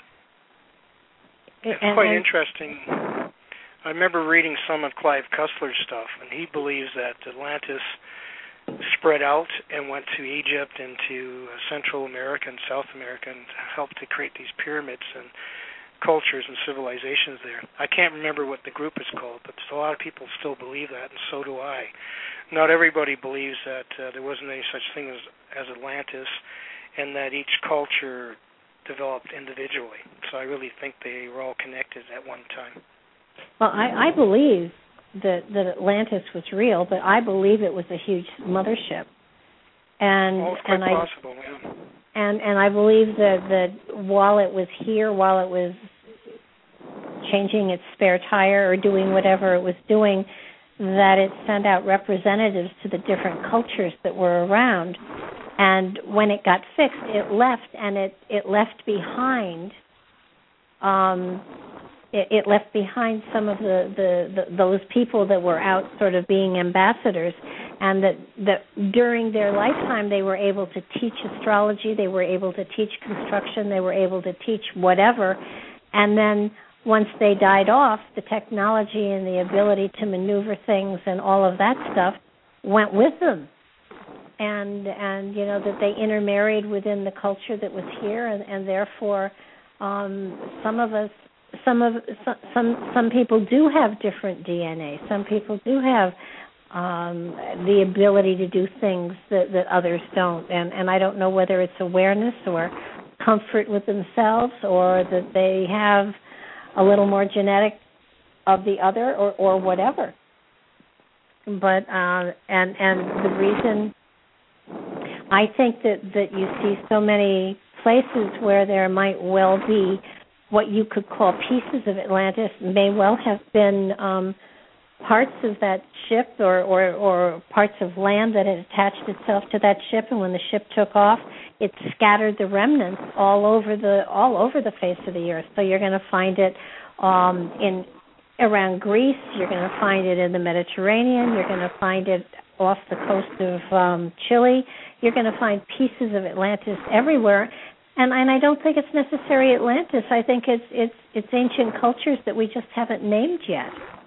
it's and, quite and, interesting. I remember reading some of Clive Cussler's stuff, and he believes that Atlantis spread out and went to Egypt and to Central America and South America and helped to create these pyramids and cultures and civilizations there. I can't remember what the group is called, but a lot of people still believe that, and so do I. Not everybody believes that uh, there wasn't any such thing as, as Atlantis, and that each culture developed individually. So I really think they were all connected at one time. Well, I, I believe that, that Atlantis was real, but I believe it was a huge mothership. And, oh, it's quite and possible, I, yeah. And and I believe that, that while it was here, while it was changing its spare tire or doing whatever it was doing, that it sent out representatives to the different cultures that were around. And when it got fixed, it left, and it, it left behind um, it, it left behind some of the, the, the those people that were out sort of being ambassadors, and that, that during their lifetime they were able to teach astrology, they were able to teach construction, they were able to teach whatever, and then once they died off, the technology and the ability to maneuver things and all of that stuff went with them. And, and you know, that they intermarried within the culture that was here, and, and therefore um, some of us, some of some some people do have different D N A. Some people do have um, the ability to do things that, that others don't. And, and I don't know whether it's awareness or comfort with themselves, or that they have a little more genetic of the other, or, or whatever. But uh, and and the reason I think that, that you see so many places where there might well be what you could call pieces of Atlantis, may well have been um, parts of that ship or, or, or parts of land that had attached itself to that ship, and when the ship took off, it scattered the remnants all over the all over the face of the earth. So you're going to find it um, in around Greece. You're going to find it in the Mediterranean. You're going to find it off the coast of um, Chile. You're going to find pieces of Atlantis everywhere. And, and I don't think it's necessarily Atlantis. I think it's it's it's ancient cultures that we just haven't named yet.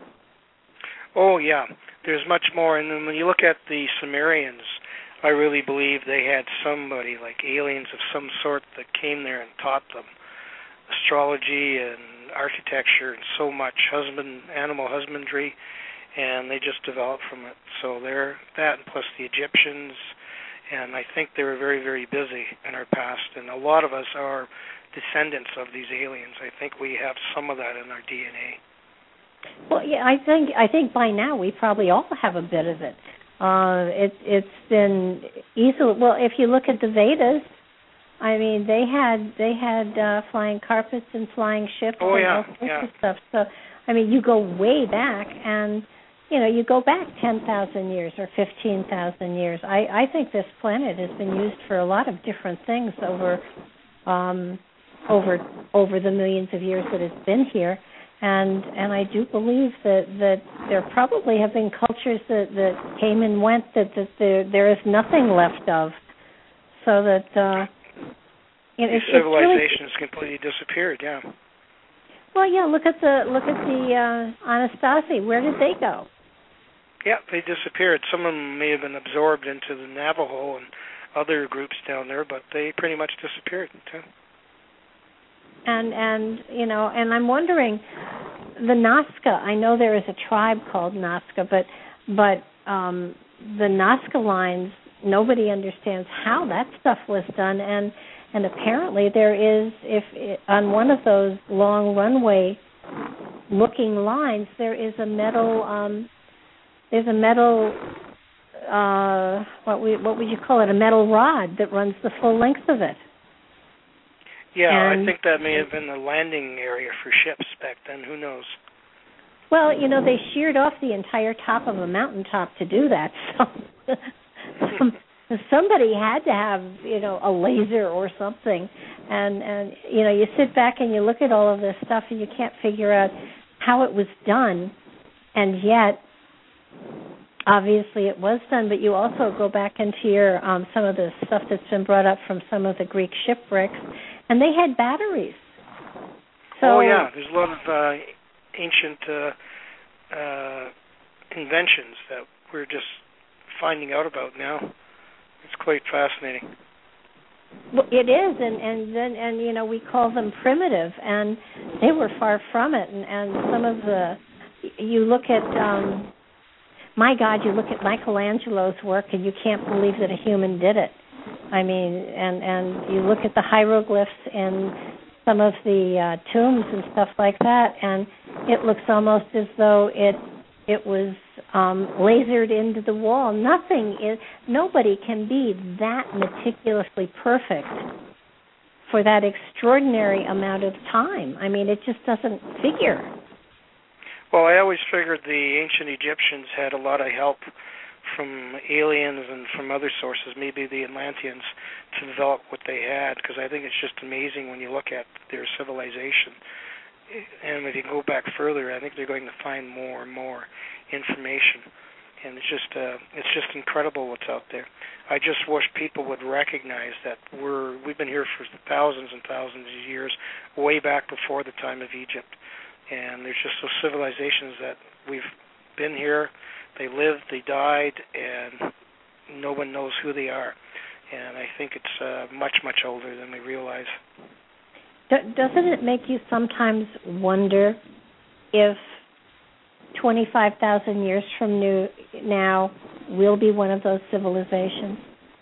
Oh, yeah. There's much more. And then when you look at the Sumerians, I really believe they had somebody, like aliens of some sort, that came there and taught them astrology and architecture and so much, husband, animal husbandry, and they just developed from it. So they're that, and plus the Egyptians, and I think they were very, very busy in our past, and a lot of us are descendants of these aliens. I think we have some of that in our D N A. Well, yeah, I think I think by now we probably all have a bit of it. Uh, it it's been easily. Well, if you look at the Vedas, I mean, they had they had uh, flying carpets and flying ships oh, and yeah, all sorts yeah. of stuff. So, I mean, you go way back, and you know, you go back ten thousand years or fifteen thousand years. I, I think this planet has been used for a lot of different things over um, over over the millions of years that it's been here. And and I do believe that, that there probably have been cultures that, that came and went that, that there there is nothing left of. So that uh, it, These it's civilizations really, completely disappeared. Yeah. Well, yeah. Look at the look at the uh, Anasazi. Where did they go? Yeah, they disappeared. Some of them may have been absorbed into the Navajo and other groups down there, but they pretty much disappeared too. And, and you know, and I'm wondering, the Nazca, I know there is a tribe called Nazca, but but um, the Nazca lines, nobody understands how that stuff was done, and and apparently there is, if it, on one of those long runway looking lines, there is a metal, um, there's a metal, uh, what we what would you call it, a metal rod that runs the full length of it. Yeah, and, I think that may have been the landing area for ships back then. Who knows? Well, you know, they sheared off the entire top of a mountaintop to do that. So some, somebody had to have, you know, a laser or something. And, and, you know, you sit back and you look at all of this stuff and you can't figure out how it was done. And yet, obviously it was done. But you also go back into your um, some of the stuff that's been brought up from some of the Greek shipwrecks. And they had batteries. So, oh, yeah. There's a lot of uh, ancient uh, uh, inventions that we're just finding out about now. It's quite fascinating. Well, it is, and, and then and you know we call them primitive, and they were far from it. And, and some of the, you look at, um, my God, you look at Michelangelo's work, and you can't believe that a human did it. I mean, and, and you look at the hieroglyphs in some of the uh, tombs and stuff like that, and it looks almost as though it it was um, lasered into the wall. Nothing is, nobody can be that meticulously perfect for that extraordinary amount of time. I mean, it just doesn't figure. Well, I always figured the ancient Egyptians had a lot of help from aliens and from other sources, maybe the Atlanteans, to develop what they had, because I think it's just amazing when you look at their civilization. And if you go back further, I think they're going to find more and more information. And it's just uh, it's just incredible what's out there. I just wish people would recognize that we're we've been here for thousands and thousands of years, way back before the time of Egypt. And there's just those civilizations that we've been here. They lived, they died, and no one knows who they are. And I think it's uh, much, much older than we realize. Doesn't it make you sometimes wonder if twenty-five thousand years from now we'll be one of those civilizations?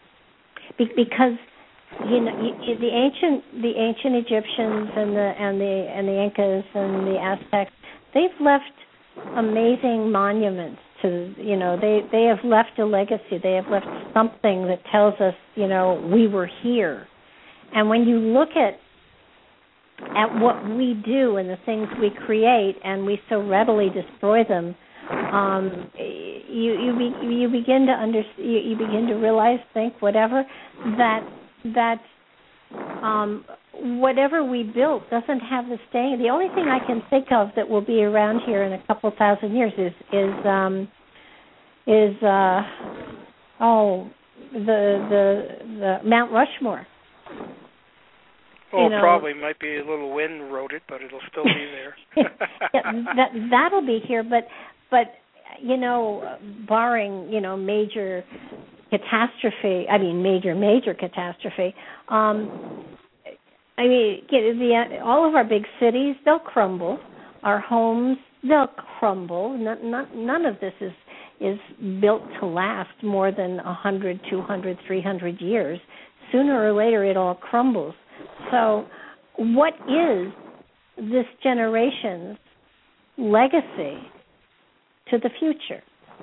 Be- because you know you, the ancient the ancient Egyptians and the and the and the Incas and the Aztecs, they've left amazing monuments to, you know, they, they have left a legacy. They have left something that tells us, you know, we were here. And when you look at at what we do and the things we create, and we so readily destroy them, um, you you be, you begin to under, you, you begin to realize, think, whatever, that that um, whatever we built doesn't have the staying. The only thing I can think of that will be around here in a couple thousand years is is um, is uh, oh the the the Mount Rushmore. Well, you know, probably might be a little wind wrote it, but it'll still be there. yeah, that that'll be here, but but you know, barring you know major catastrophe. I mean, major major catastrophe. Um, I mean, the, all of our big cities, they'll crumble. Our homes, they'll crumble. Not, not, none of this is is built to last more than one hundred, two hundred, three hundred years. Sooner or later, it all crumbles. So what is this generation's legacy to the future?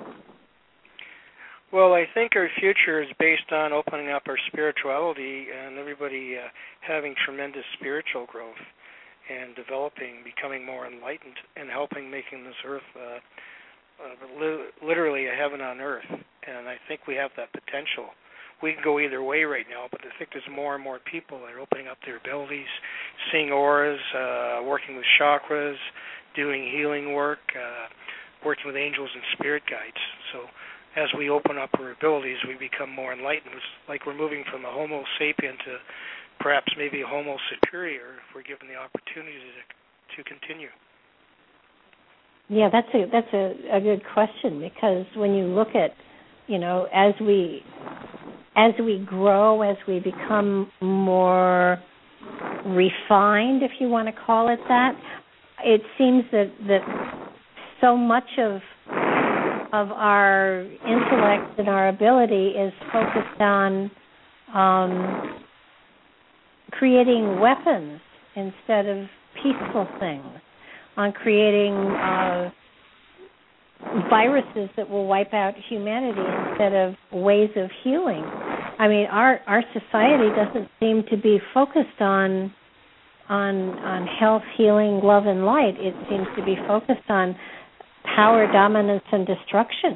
Well, I think our future is based on opening up our spirituality and everybody uh, having tremendous spiritual growth and developing, becoming more enlightened, and helping making this earth uh, uh, li- literally a heaven on earth. And I think we have that potential. We can go either way right now, but I think there's more and more people that are opening up their abilities, seeing auras, uh, working with chakras, doing healing work, uh, working with angels and spirit guides. So as we open up our abilities, we become more enlightened. It's like we're moving from a Homo sapien to perhaps maybe a Homo superior if we're given the opportunity to, to continue. Yeah, that's a that's a, a good question, because when you look at, you know, as we as we grow, as we become more refined, if you want to call it that, it seems that that so much of of our intellect and our ability is focused on um, creating weapons instead of peaceful things, on creating uh, viruses that will wipe out humanity instead of ways of healing. I mean, our our society doesn't seem to be focused on on on health, healing, love, and light. It seems to be focused on power, dominance, and destruction.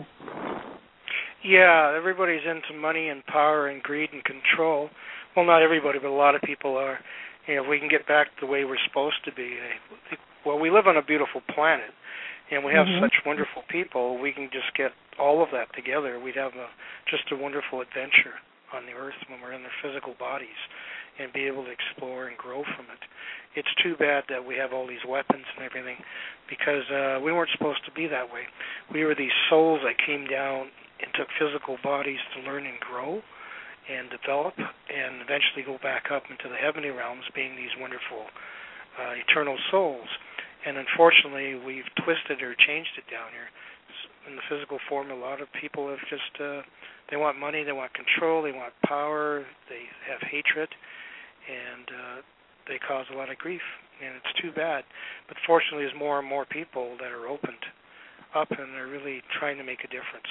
Yeah, everybody's into money and power and greed and control. Well, not everybody, but a lot of people are. You know, if we can get back to the way we're supposed to be. Well, we live on a beautiful planet, and we have mm-hmm. such wonderful people. We can just get all of that together. We'd have a, just a wonderful adventure on the earth when we're in their physical bodies, and be able to explore and grow from it. It's too bad that we have all these weapons and everything, because uh, we weren't supposed to be that way. We were these souls that came down and took physical bodies to learn and grow and develop and eventually go back up into the heavenly realms, being these wonderful uh, eternal souls. And unfortunately, we've twisted or changed it down here. In the physical form, a lot of people have just, uh, they want money, they want control, they want power, they have hatred, and uh, they cause a lot of grief, and it's too bad. But fortunately, there's more and more people that are opened up, and they're really trying to make a difference.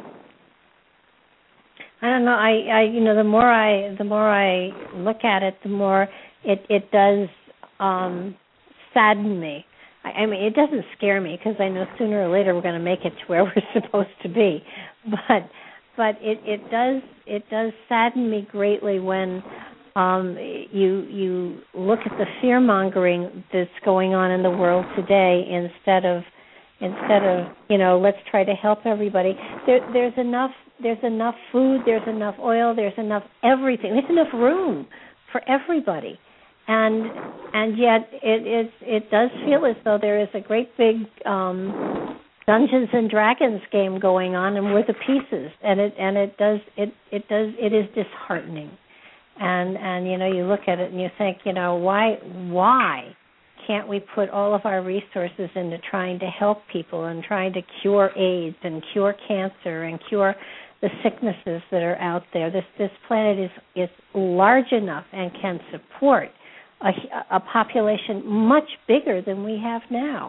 I don't know. I, I, you know, the more I, the more I look at it, the more it, it does um, sadden me. I, I mean, it doesn't scare me, because I know sooner or later we're going to make it to where we're supposed to be. But, but it, it does, it does sadden me greatly when um, you, you look at the fear mongering that's going on in the world today, instead of, instead of, you know, let's try to help everybody. There, there's enough. There's enough food, there's enough oil, there's enough everything. There's enough room for everybody. And and yet it it, it does feel as though there is a great big um, Dungeons and Dragons game going on, and we're the pieces. And it and it does it, it does it is disheartening. And and you know, you look at it and you think, you know, why why can't we put all of our resources into trying to help people and trying to cure AIDS and cure cancer and cure the sicknesses that are out there? This this planet is, is large enough and can support a, a population much bigger than we have now.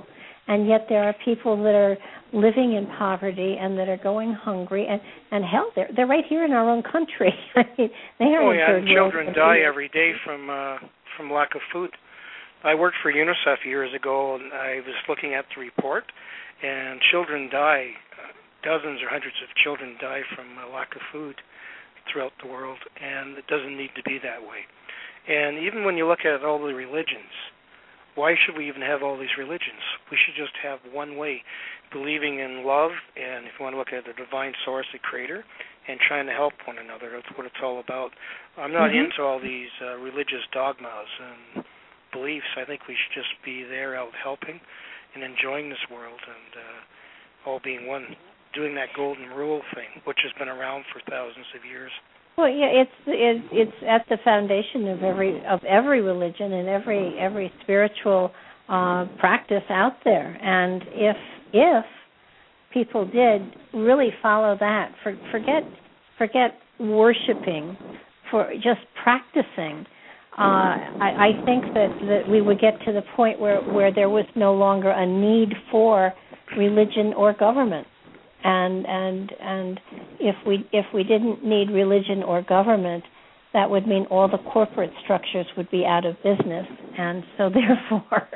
and yet there are people that are living in poverty and that are going hungry, and, and hell, they're, they're right here in our own country. I mean, they are oh, in yeah, third and children world die countries. every day from uh, from lack of food. I worked for UNICEF years ago, and I was looking at the report, and children die, uh, dozens or hundreds of children die from a lack of food throughout the world, and it doesn't need to be that way. And even when you look at all the religions, why should we even have all these religions? We should just have one way, believing in love, and if you want to look at the divine source, the creator, and trying to help one another. That's what it's all about. I'm not mm-hmm. into all these uh, religious dogmas and beliefs. I think we should just be there out helping and enjoying this world and uh, all being one, doing that golden rule thing, which has been around for thousands of years. Well, yeah, it's it, it's at the foundation of every of every religion and every every spiritual uh, practice out there. And if if people did really follow that, for, forget forget worshiping, for just practicing, uh, I, I think that, that we would get to the point where, where there was no longer a need for religion or government. And and and if we if we didn't need religion or government, that would mean all the corporate structures would be out of business. And so therefore,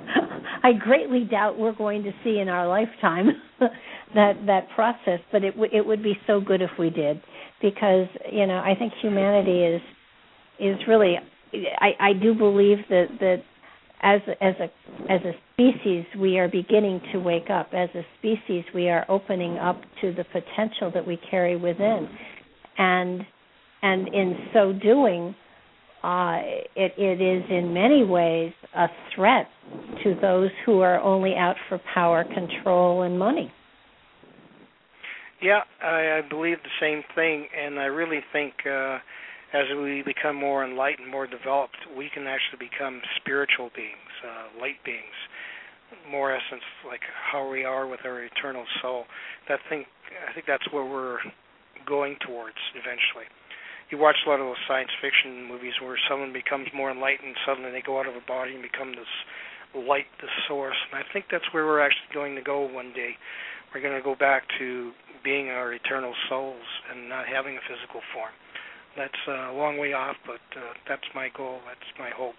I greatly doubt we're going to see in our lifetime that that process. But it w- it would be so good if we did, because you know I think humanity is is really I, I do believe that that. As as a as a species, we are beginning to wake up. As a species, we are opening up to the potential that we carry within, and and in so doing, uh, it it is in many ways a threat to those who are only out for power, control, and money. Yeah, I, I believe the same thing, and I really think. Uh, As we become more enlightened, more developed, we can actually become spiritual beings, uh, light beings, more essence like how we are with our eternal soul. That thing, I think that's where we're going towards eventually. You watch a lot of those science fiction movies where someone becomes more enlightened, suddenly they go out of a body and become this light, this source. And I think that's where we're actually going to go one day. We're going to go back to being our eternal souls and not having a physical form. That's a long way off, but uh, that's my goal. That's my hope.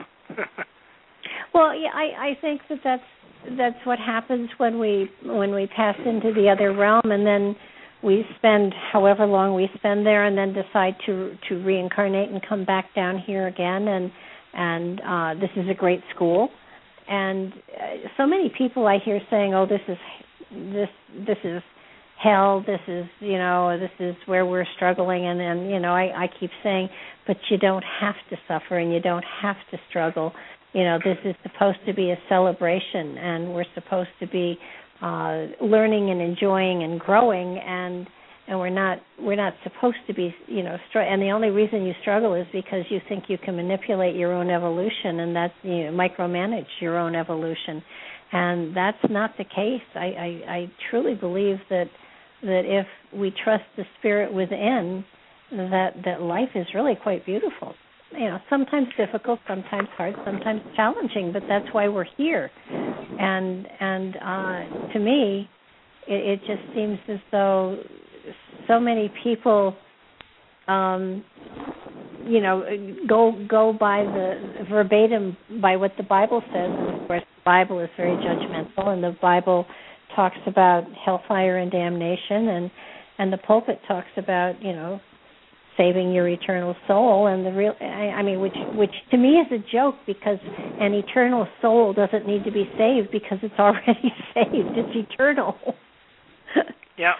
Well, yeah, I, I think that that's that's what happens when we when we pass into the other realm, and then we spend however long we spend there, and then decide to to reincarnate and come back down here again. And and uh, this is a great school, and uh, so many people I hear saying, "Oh, this is this this is." hell, this is, you know, this is where we're struggling, and, and you know, I, I keep saying, but you don't have to suffer and you don't have to struggle. You know, this is supposed to be a celebration, and we're supposed to be uh, learning and enjoying and growing, and and we're not we're not supposed to be, you know, str- and the only reason you struggle is because you think you can manipulate your own evolution, and that's, you know, micromanage your own evolution, and that's not the case. I, I, I truly believe that. that if we trust the spirit within, that that life is really quite beautiful. You know, sometimes difficult, sometimes hard, sometimes challenging, but that's why we're here. And and uh, to me, it, it just seems as though so many people, um, you know, go go by the verbatim by what the Bible says. And of course, the Bible is very judgmental, and the Bible talks about hellfire and damnation, and and the pulpit talks about, you know, saving your eternal soul, and the real I, I mean which which to me is a joke, because an eternal soul doesn't need to be saved because it's already saved. It's eternal. Yeah.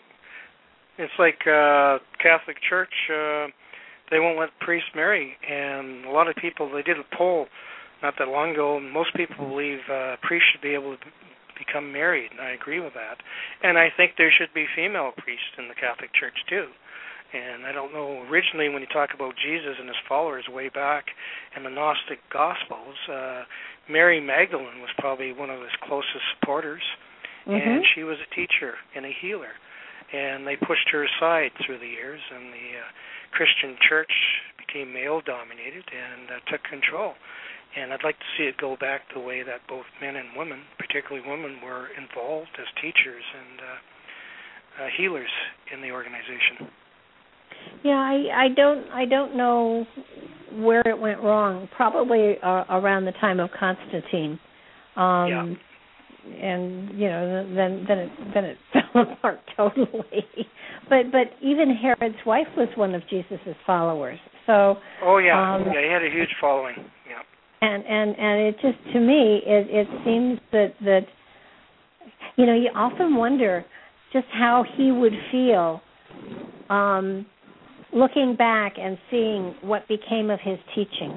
It's like uh Catholic Church, uh they won't let priests marry, and a lot of people, they did a poll not that long ago, and most people believe uh priests should be able to become married, and I agree with that. And I think there should be female priests in the Catholic Church too. And I don't know, originally when you talk about Jesus and his followers way back in the Gnostic Gospels, uh, Mary Magdalene was probably one of his closest supporters, mm-hmm. and she was a teacher and a healer. And they pushed her aside through the years, and the uh, Christian church became male-dominated and uh, took control. And I'd like to see it go back the way that both men and women, particularly women, were involved as teachers and uh, uh, healers in the organization. Yeah, I, I don't I don't know where it went wrong. Probably uh, around the time of Constantine. Um, yeah. And you know, then then it then it fell apart totally. But but even Herod's wife was one of Jesus's followers. So. Oh yeah, um, yeah, he had a huge following. Yeah. And and and it just, to me, it it seems that that you know, you often wonder just how he would feel um, looking back and seeing what became of his teaching.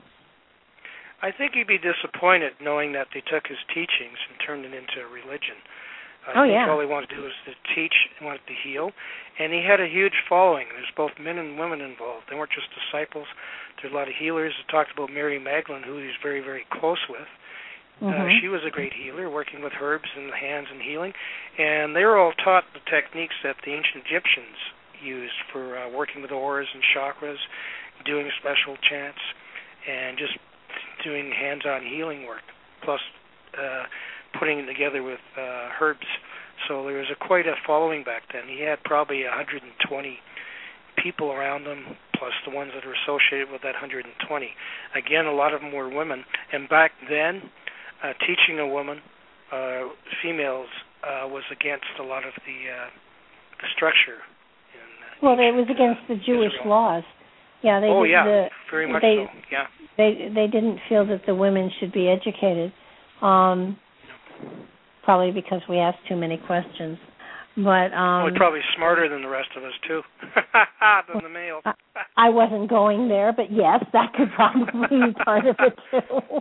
I think he'd be disappointed knowing that they took his teachings and turned it into a religion. I oh, think yeah. all he wanted to do was to teach and wanted to heal. And he had a huge following. There's both men and women involved. They weren't just disciples. There's a lot of healers. They talked about Mary Magdalene, who he's very, very close with. Mm-hmm. Uh, she was a great healer, working with herbs in the hands and healing. And they were all taught the techniques that the ancient Egyptians used for uh, working with auras and chakras, doing special chants, and just doing hands-on healing work, plus uh, putting it together with uh, herbs. So there was a, quite a following back then. He had probably one hundred twenty people around him, plus the ones that are associated with that one hundred twenty. Again, a lot of them were women. And back then, uh, teaching a woman, uh, females, uh, was against a lot of the, uh, the structure. In, uh, well, it was against the Jewish Israel. laws. Yeah, they oh, did, yeah, the, very much they, so, yeah. They they didn't feel that the women should be educated, um, probably because we asked too many questions. But um, oh, he's probably smarter than the rest of us too, than the males. I, I wasn't going there, but yes, that could probably be part of it too.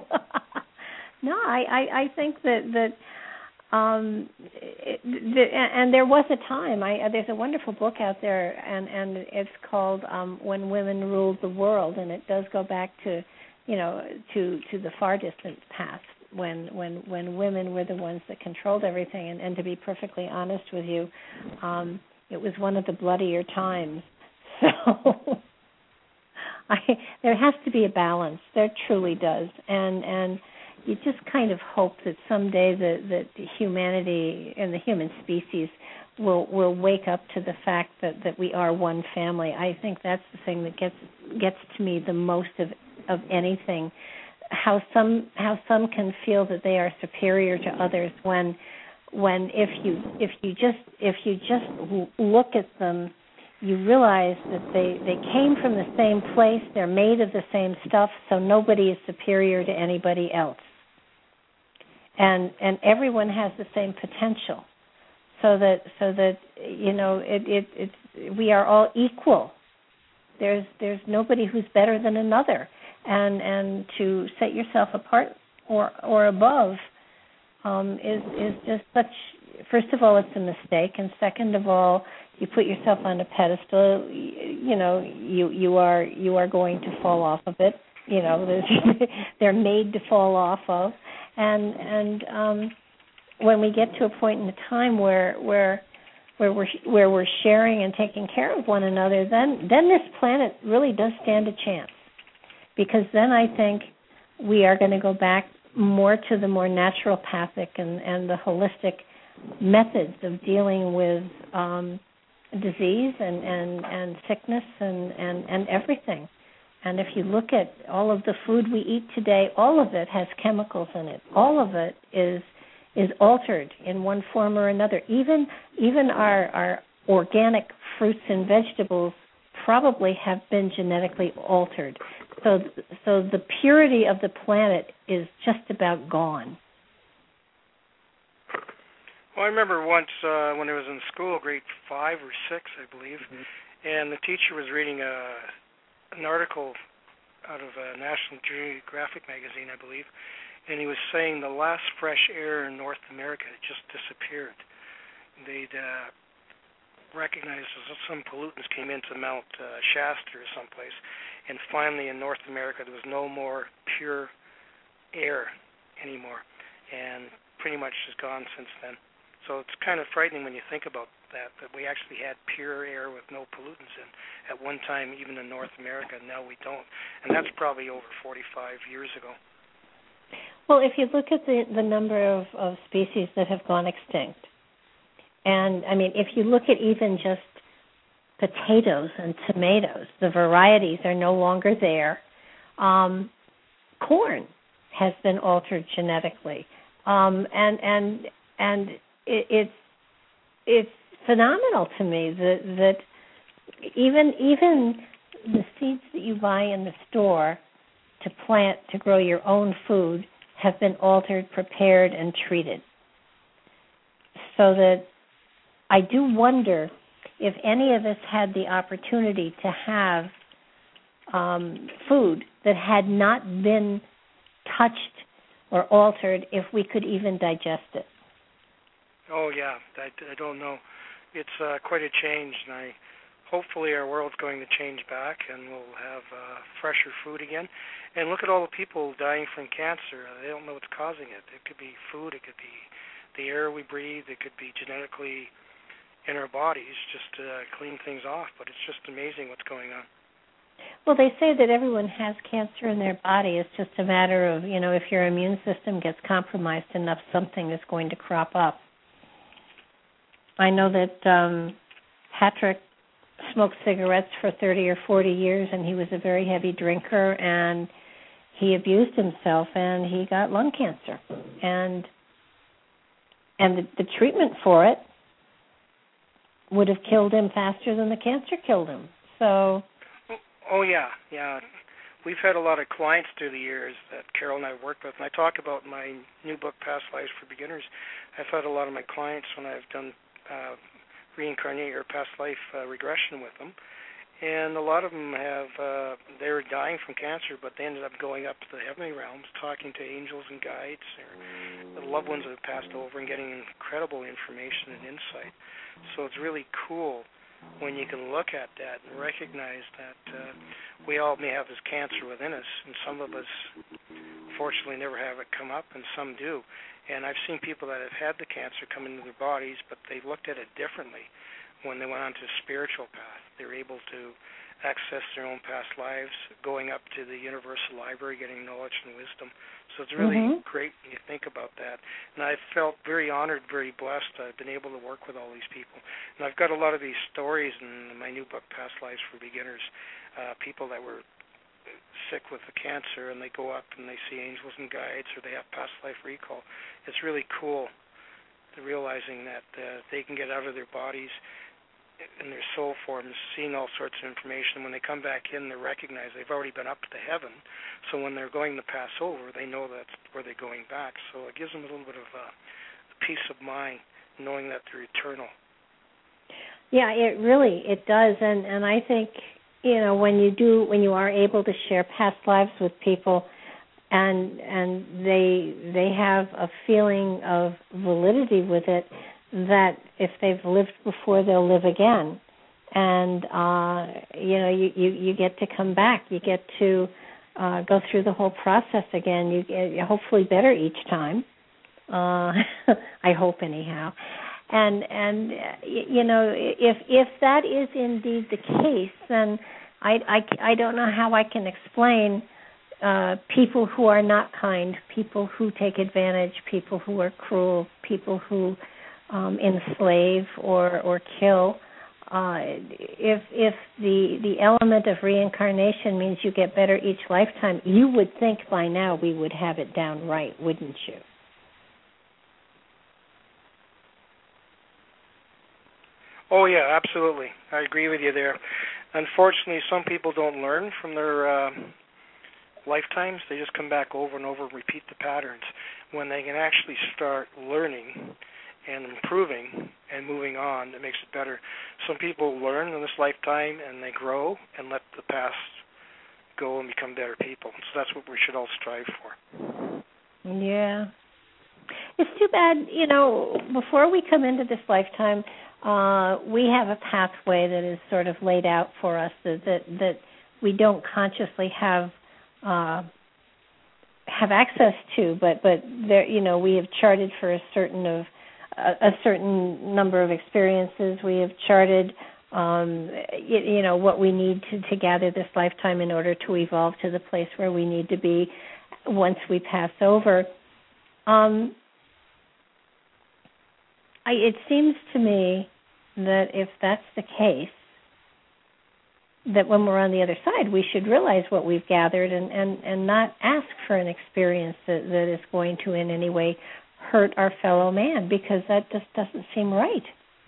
no, I, I, I think that that. Um, it, the, and there was a time. I, there's a wonderful book out there, and, and it's called um, "When Women Ruled the World," and it does go back to, you know, to, to the far distant past when when when women were the ones that controlled everything. And, and to be perfectly honest with you, um, it was one of the bloodier times. So I, there has to be a balance. There truly does, and and. You just kind of hope that someday that that humanity and the human species will will wake up to the fact that, that we are one family. I think that's the thing that gets gets to me the most of of anything. How some how some can feel that they are superior to others when when if you if you just if you just look at them, you realize that they, they came from the same place. They're made of the same stuff, so nobody is superior to anybody else. And and everyone has the same potential, so that so that you know it, it it's we are all equal. There's there's nobody who's better than another, and and to set yourself apart or or above um, is is just such. First of all, it's a mistake, and second of all, you put yourself on a pedestal. You, you know you you are you are going to fall off of it. You know they're made to fall off of. And and um, when we get to a point in the time where where where we're where we're sharing and taking care of one another, then then this planet really does stand a chance, because then I think we are going to go back more to the more naturopathic and, and the holistic methods of dealing with um, disease and, and, and sickness and, and, and everything. And if you look at all of the food we eat today, all of it has chemicals in it. All of it is is altered in one form or another. Even even our, our organic fruits and vegetables probably have been genetically altered. So so the purity of the planet is just about gone. Well, I remember once uh, when I was in school, grade five or six, I believe, mm-hmm. and the teacher was reading a an article out of a National Geographic magazine, I believe, and he was saying the last fresh air in North America had just disappeared. They'd uh, recognized that some pollutants came into Mount uh, Shasta or someplace, and finally in North America there was no more pure air anymore, and pretty much is gone since then. So it's kind of frightening when you think about that, that we actually had pure air with no pollutants in at one time, even in North America. Now we don't. And that's probably over forty-five years ago. Well, if you look at the, the number of, of species that have gone extinct, and, I mean, if you look at even just potatoes and tomatoes, the varieties are no longer there. Um, corn has been altered genetically, um, and and and it, it's it's phenomenal to me that that even even the seeds that you buy in the store to plant to grow your own food have been altered, prepared, and treated. So that I do wonder if any of us had the opportunity to have um, food that had not been touched or altered, if we could even digest it. Oh, yeah, I, I don't know. It's uh, quite a change, and I hopefully our world's going to change back, and we'll have uh, fresher food again. And look at all the people dying from cancer. They don't know what's causing it. It could be food, it could be the air we breathe, it could be genetically in our bodies, just to uh, clean things off. But it's just amazing what's going on. Well, they say that everyone has cancer in their body. It's just a matter of, you know, if your immune system gets compromised enough, something is going to crop up. I know that um, Patrick smoked cigarettes for thirty or forty years, and he was a very heavy drinker, and he abused himself, and he got lung cancer. And and the, the treatment for it would have killed him faster than the cancer killed him. So... Oh, yeah, yeah. We've had a lot of clients through the years that Carol and I worked with, and I talk about my new book, Past Lives for Beginners. I've had a lot of my clients when I've done uh, reincarnate or past life uh, regression with them, and a lot of them have, uh, they were dying from cancer, but they ended up going up to the heavenly realms, talking to angels and guides, or the loved ones that have passed over, and getting incredible information and insight. So it's really cool when you can look at that and recognize that uh, we all may have this cancer within us, and some of us fortunately never have it come up, and some do. And I've seen people that have had the cancer come into their bodies, but they looked at it differently when they went onto a spiritual path. They were able to access their own past lives, going up to the universal library, getting knowledge and wisdom. So it's really mm-hmm. great when you think about that. And I felt very honored, very blessed. I've been able to work with all these people. And I've got a lot of these stories in my new book, Past Lives for Beginners, uh, people that were sick with the cancer, and they go up and they see angels and guides, or they have past life recall. It's really cool, realizing that uh, they can get out of their bodies in their soul forms, seeing all sorts of information. When they come back in, they recognize they've already been up to heaven. So when they're going to pass over, they know that's where they're going back. So it gives them a little bit of uh, peace of mind, knowing that they're eternal. Yeah, it really, it does. And, and I think, you know, when you do, when you are able to share past lives with people, and and they they have a feeling of validity with it, that if they've lived before, they'll live again. And, uh, you know, you, you, you get to come back. You get to uh, go through the whole process again. You get hopefully better each time. Uh, I hope anyhow. And, and you know, if if that is indeed the case, then I, I, I don't know how I can explain uh, people who are not kind, people who take advantage, people who are cruel, people who Um, enslave or or kill. Uh, if if the the element of reincarnation means you get better each lifetime, you would think by now we would have it down right, wouldn't you? Oh yeah, absolutely. I agree with you there. Unfortunately, some people don't learn from their uh, lifetimes. They just come back over and over and repeat the patterns. When they can actually start learning and improving and moving on, it makes it better. Some people learn in this lifetime and they grow and let the past go and become better people. So that's what we should all strive for. Yeah. It's too bad, you know, before we come into this lifetime, uh, we have a pathway that is sort of laid out for us that that, that we don't consciously have uh, have access to, but but there, you know, we have charted for a certain of a certain number of experiences. We have charted, um, you, you know, what we need to, to gather this lifetime in order to evolve to the place where we need to be. once we pass over. Um, I, it seems to me that if that's the case, that when we're on the other side, we should realize what we've gathered and, and, and not ask for an experience that, that is going to in any way hurt our fellow man, because that just doesn't seem right.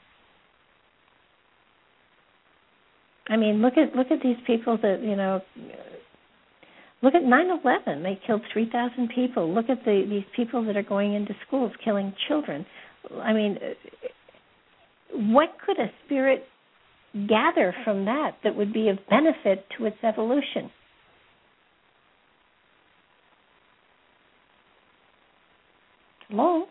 I mean, look at look at these people that, you know, look at nine eleven. They killed three thousand people. Look at the, these people that are going into schools killing children. I mean, what could a spirit gather from that that would be of benefit to its evolution? Hello?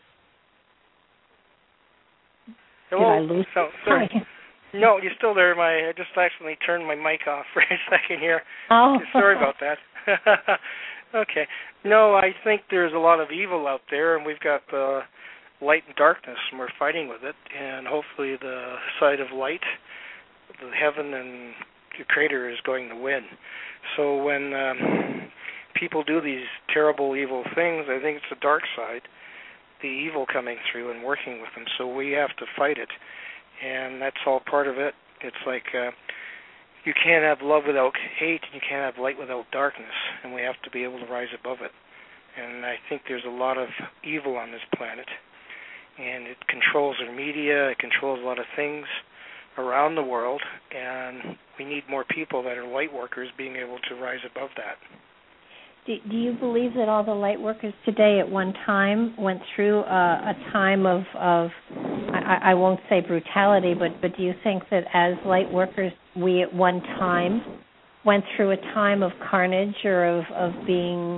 Hello? Did I lose? So, sorry. No, you're still there. My I just accidentally turned my mic off for a second here. Oh. Sorry about that. Okay. No, I think there's a lot of evil out there, and we've got uh, light and darkness, and we're fighting with it. And hopefully the side of light, the heaven and the Creator, is going to win. So when um, people do these terrible, evil things, I think it's the dark side, the evil coming through and working with them. So we have to fight it. And that's all part of it. It's like uh, you can't have love without hate, and you can't have light without darkness, and we have to be able to rise above it. And I think there's a lot of evil on this planet, and it controls our media, it controls a lot of things around the world, and we need more people that are light workers being able to rise above that. Do, do you believe that all the light workers today at one time went through a, a time of, of I, I won't say brutality, but, but do you think that as light workers we at one time went through a time of carnage or of, of being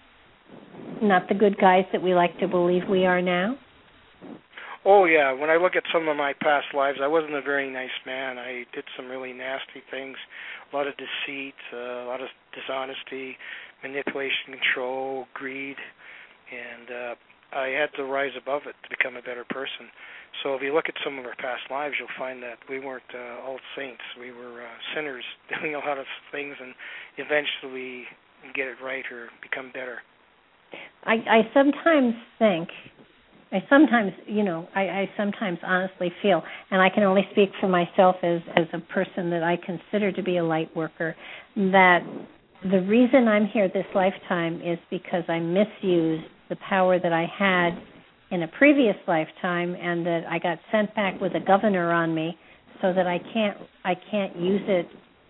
not the good guys that we like to believe we are now? Oh, yeah. When I look at some of my past lives, I wasn't a very nice man. I did some really nasty things, a lot of deceit, uh, a lot of dishonesty, manipulation, control, greed, and uh, I had to rise above it to become a better person. So if you look at some of our past lives, you'll find that we weren't uh, all saints. We were uh, sinners doing a lot of things, and eventually get it right or become better. I, I sometimes think, I sometimes, you know, I, I sometimes honestly feel, and I can only speak for myself as, as a person that I consider to be a light worker, that the reason I'm here this lifetime is because I misused the power that I had in a previous lifetime, and that I got sent back with a governor on me, so that I can't I can't use it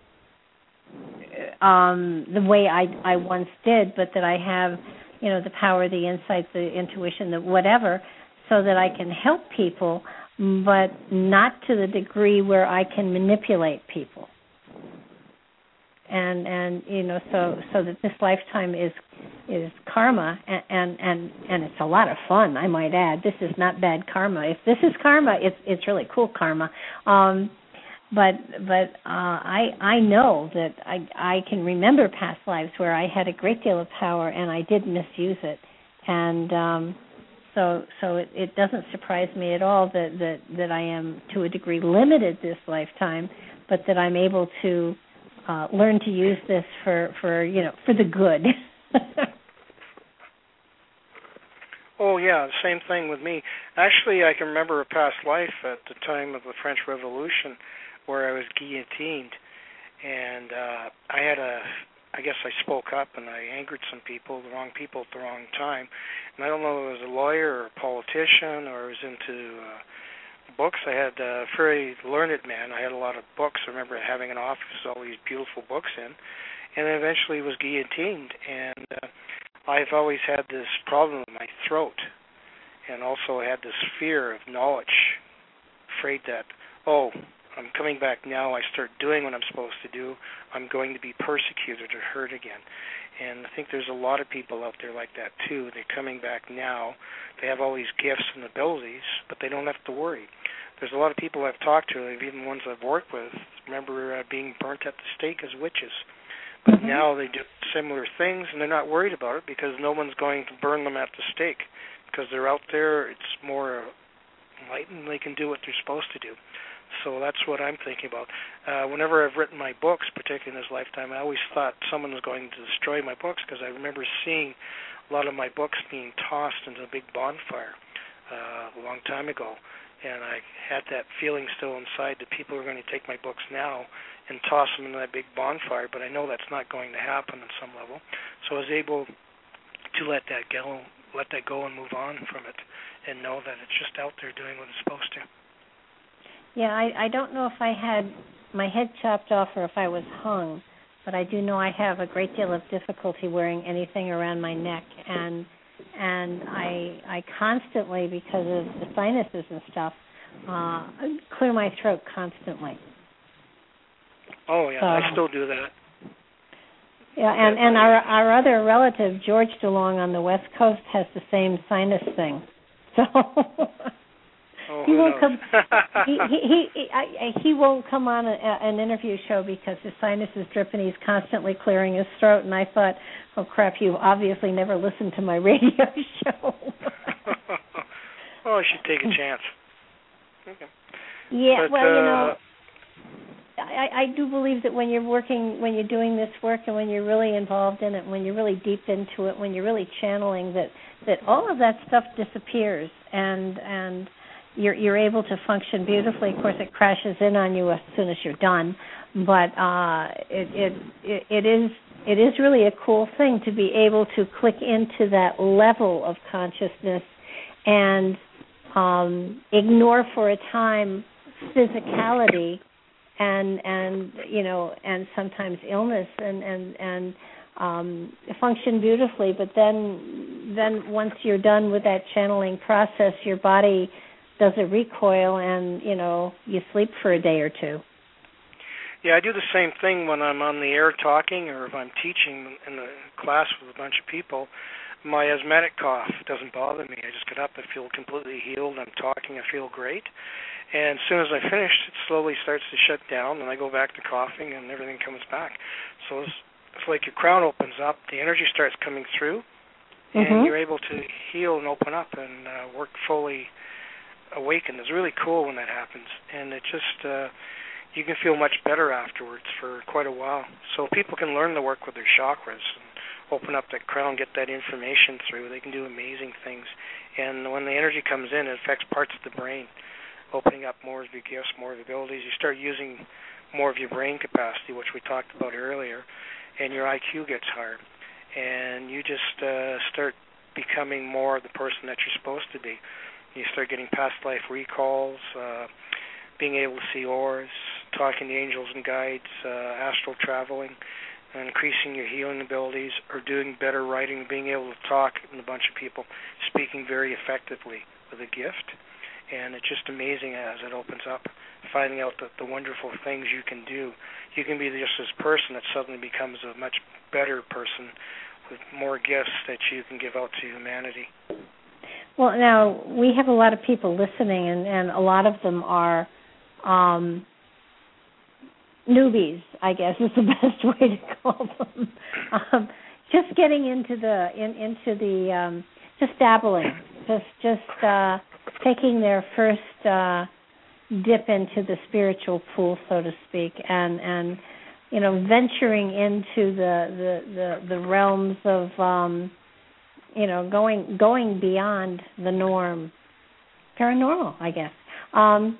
um, the way I I once did, but that I have, you know, the power, the insights, the intuition, the whatever, so that I can help people, but not to the degree where I can manipulate people. And and you know, so so that this lifetime is is karma, and, and and and it's a lot of fun, I might add. This is not bad karma. If this is karma, it's it's really cool karma. Um, but but uh, I I know that I I can remember past lives where I had a great deal of power and I did misuse it, and um, so so it, it doesn't surprise me at all that, that that I am to a degree limited this lifetime, but that I'm able to Uh, learn to use this for, for, you know, for the good. Oh, yeah, same thing with me. Actually, I can remember a past life at the time of the French Revolution where I was guillotined, and uh, I had a, I guess I spoke up and I angered some people, the wrong people at the wrong time. And I don't know if I was a lawyer or a politician or I was into uh, books. I had a very learned man. I had a lot of books. I remember having an office with all these beautiful books in, and eventually was guillotined. And uh, I've always had this problem with my throat, and also I had this fear of knowledge, afraid that, oh, I'm coming back now, I start doing what I'm supposed to do, I'm going to be persecuted or hurt again. And I think there's a lot of people out there like that too. They're coming back now. They have all these gifts and abilities, but they don't have to worry. There's a lot of people I've talked to, even ones I've worked with, remember uh, being burnt at the stake as witches. But mm-hmm. now they do similar things, and they're not worried about it because no one's going to burn them at the stake. Because they're out there, it's more enlightened, they can do what they're supposed to do. So that's what I'm thinking about. Uh, whenever I've written my books, particularly in this lifetime, I always thought someone was going to destroy my books because I remember seeing a lot of my books being tossed into a big bonfire uh, a long time ago. And I had that feeling still inside that people are going to take my books now and toss them into that big bonfire, but I know that's not going to happen on some level. So I was able to let that go, let that go and move on from it and know that it's just out there doing what it's supposed to. Yeah, I, I don't know if I had my head chopped off or if I was hung, but I do know I have a great deal of difficulty wearing anything around my neck, and and I I constantly, because of the sinuses and stuff, uh, clear my throat constantly. Oh yeah, so, I still do that. Yeah, and, and our our other relative, George DeLong on the West Coast, has the same sinus thing. So oh, he won't knows? come. he he he, he, I, he won't come on a, an interview show because his sinus is dripping. He's constantly clearing his throat, and I thought, oh crap, you obviously never listened to my radio show. Oh, I should take a chance. Okay. Yeah, but, well, you uh, know. I, I do believe that when you're working, when you're doing this work, and when you're really involved in it, when you're really deep into it, when you're really channeling, that, that all of that stuff disappears, and and you're you're able to function beautifully. Of course, it crashes in on you as soon as you're done, but uh, it, it it it is it is really a cool thing to be able to click into that level of consciousness and um, ignore for a time physicality. And and you know, and sometimes illness, and and and um, function beautifully. But then then once you're done with that channeling process, your body does a recoil, and you know, you sleep for a day or two. Yeah, I do the same thing when I'm on the air talking, or if I'm teaching in a class with a bunch of people. My asthmatic cough doesn't bother me. I just get up, I feel completely healed. I'm talking, I feel great. And as soon as I finish, it slowly starts to shut down, and I go back to coughing, and everything comes back. So it's, it's like your crown opens up, the energy starts coming through, and mm-hmm. you're able to heal and open up and uh, work fully awakened. It's really cool when that happens, and it just uh, you can feel much better afterwards for quite a while. So people can learn to work with their chakras and open up that crown, get that information through. They can do amazing things, and when the energy comes in, it affects parts of the brain. Opening up more of your gifts, more of your abilities. You start using more of your brain capacity, which we talked about earlier, and your I Q gets higher. And you just uh, start becoming more the person that you're supposed to be. You start getting past life recalls, uh, being able to see auras, talking to angels and guides, uh, astral traveling, and increasing your healing abilities, or doing better writing, being able to talk in a bunch of people, speaking very effectively with a gift. And it's just amazing as it opens up, finding out that the wonderful things you can do. You can be just this person that suddenly becomes a much better person with more gifts that you can give out to humanity. Well, now, we have a lot of people listening, and, and a lot of them are um, newbies, I guess is the best way to call them. Um, just getting into the, in, into the, um, just dabbling, just, just, uh, taking their first uh, dip into the spiritual pool, so to speak, and, and you know, venturing into the the, the, the realms of um, you know, going going beyond the norm, paranormal, I guess. Um,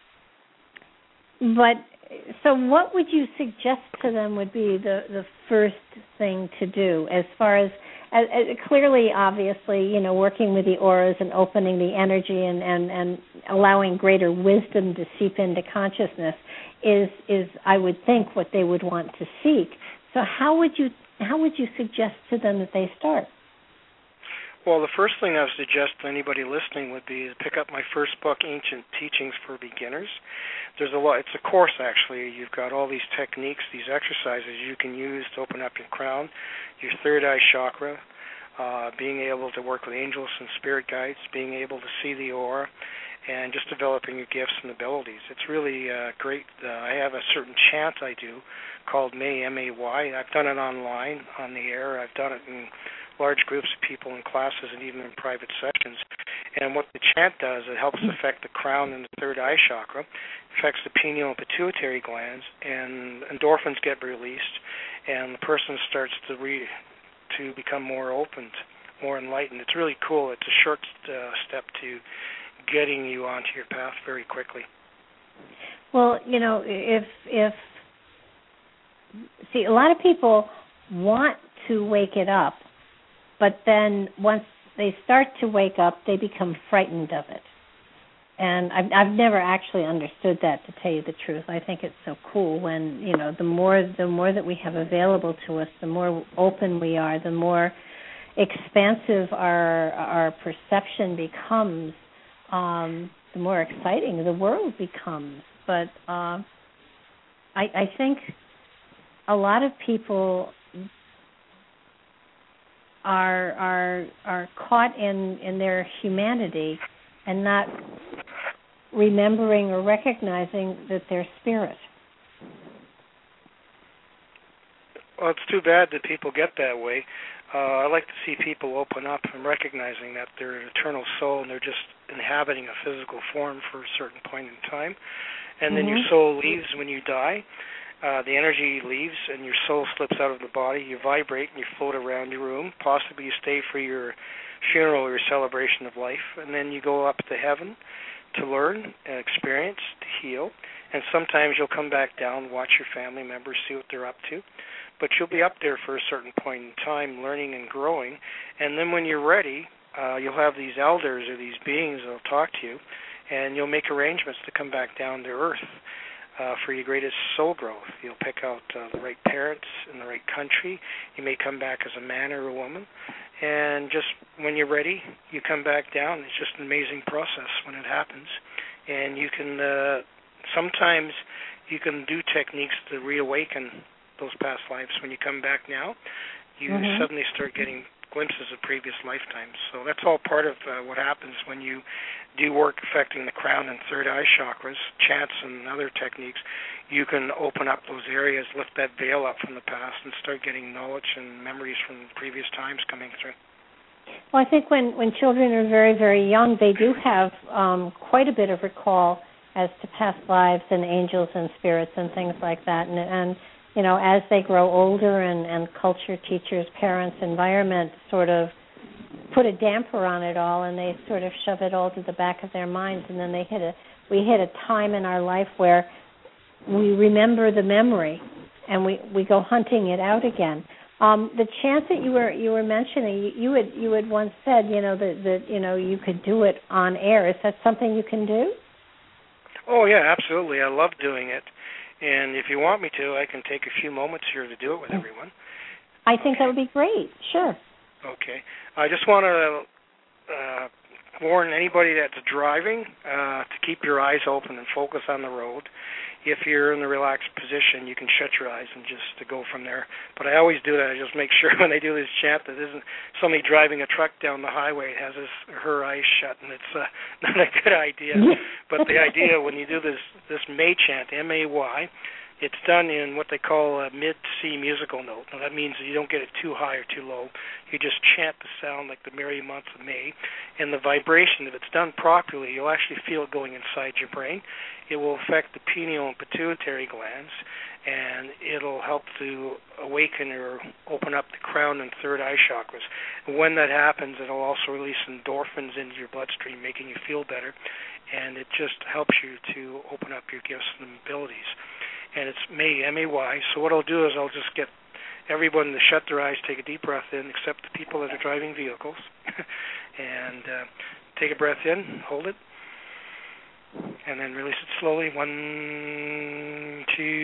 but so, what would you suggest to them would be the, the first thing to do, as far as Uh, clearly, obviously, you know, working with the auras and opening the energy and, and, and allowing greater wisdom to seep into consciousness is, is, I would think, what they would want to seek. So how would you how would you suggest to them that they start? Well, the first thing I would suggest to anybody listening would be to pick up my first book, Ancient Teachings for Beginners. There's a lot. It's a course, actually. You've got all these techniques, these exercises you can use to open up your crown, your third eye chakra, uh, being able to work with angels and spirit guides, being able to see the aura, and just developing your gifts and abilities. It's really uh, great. Uh, I have a certain chant I do called May, M A Y. I've done it online, on the air. I've done it in large groups of people in classes and even in private sessions. And what the chant does, it helps affect the crown and the third eye chakra, affects the pineal and pituitary glands, and endorphins get released, and the person starts to re, to become more open, more enlightened. It's really cool. It's a short uh, step to getting you onto your path very quickly. Well, you know, if if see, a lot of people want to wake it up, but then once they start to wake up, they become frightened of it. And I've, I've never actually understood that, to tell you the truth. I think it's so cool when, you know, the more the more that we have available to us, the more open we are, the more expansive our our perception becomes, um, the more exciting the world becomes. But uh, I, I think a lot of people are are are caught in, in their humanity and not remembering or recognizing that they're spirit. Well, it's too bad that people get that way. Uh, I like to see people open up and recognizing that they're an eternal soul and they're just inhabiting a physical form for a certain point in time. And then mm-hmm. your soul leaves when you die. Uh, the energy leaves and your soul slips out of the body. You vibrate and you float around your room. Possibly you stay for your funeral or your celebration of life. And then you go up to heaven to learn and experience, to heal. And sometimes you'll come back down, watch your family members, see what they're up to. But you'll be up there for a certain point in time, learning and growing. And then when you're ready, uh, you'll have these elders or these beings that will talk to you, and you'll make arrangements to come back down to earth uh, for your greatest soul growth. You'll pick out uh, the right parents in the right country. You may come back as a man or a woman. And just when you're ready, you come back down. It's just an amazing process when it happens. And you can, uh, sometimes you can do techniques to reawaken those past lives. When you come back now, you mm-hmm. suddenly start getting glimpses of previous lifetimes. So that's all part of uh, what happens when you do work affecting the crown and third eye chakras, chants and other techniques. You can open up those areas, lift that veil up from the past, and start getting knowledge and memories from previous times coming through. Well, I think when, when children are very, very young, they do have um, quite a bit of recall as to past lives and angels and spirits and things like that. And, and you know, as they grow older and, and culture, teachers, parents, environment sort of put a damper on it all, and they sort of shove it all to the back of their minds, and then they hit a we hit a time in our life where we remember the memory, and we, we go hunting it out again. Um, the chant that you were you were mentioning, you, you had you had once said, you know, that that you know you could do it on air. Is that something you can do? Oh yeah, absolutely. I love doing it. And if you want me to, I can take a few moments here to do it with everyone. I think okay. that would be great. Sure. Okay. I just want to uh, warn anybody that's driving uh, to keep your eyes open and focus on the road. If you're in the relaxed position, you can shut your eyes and just to go from there. But I always do that. I just make sure when I do this chant that isn't somebody driving a truck down the highway has his, her eyes shut, and it's uh, not a good idea. But the idea when you do this this May chant, M A Y, it's done in what they call a mid-C musical note. Now that means you don't get it too high or too low. You just chant the sound like the merry month of May. And the vibration, if it's done properly, you'll actually feel it going inside your brain. It will affect the pineal and pituitary glands, and it'll help to awaken or open up the crown and third eye chakras. And when that happens, it'll also release endorphins into your bloodstream, making you feel better, and it just helps you to open up your gifts and abilities. And it's May, M A Y. So what I'll do is I'll just get everyone to shut their eyes, take a deep breath in, except the people that are driving vehicles, and uh, take a breath in, hold it, and then release it slowly. One,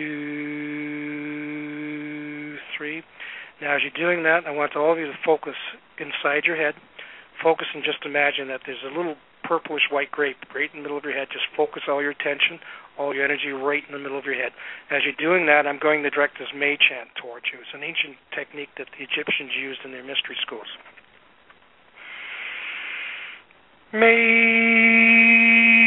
two, three. Now, as you're doing that, I want all of you to focus inside your head. Focus and just imagine that there's a little purplish white grape right in the middle of your head. Just focus all your attention, all your energy right in the middle of your head. As you're doing that, I'm going to direct this May chant towards you. It's an ancient technique that the Egyptians used in their mystery schools. May.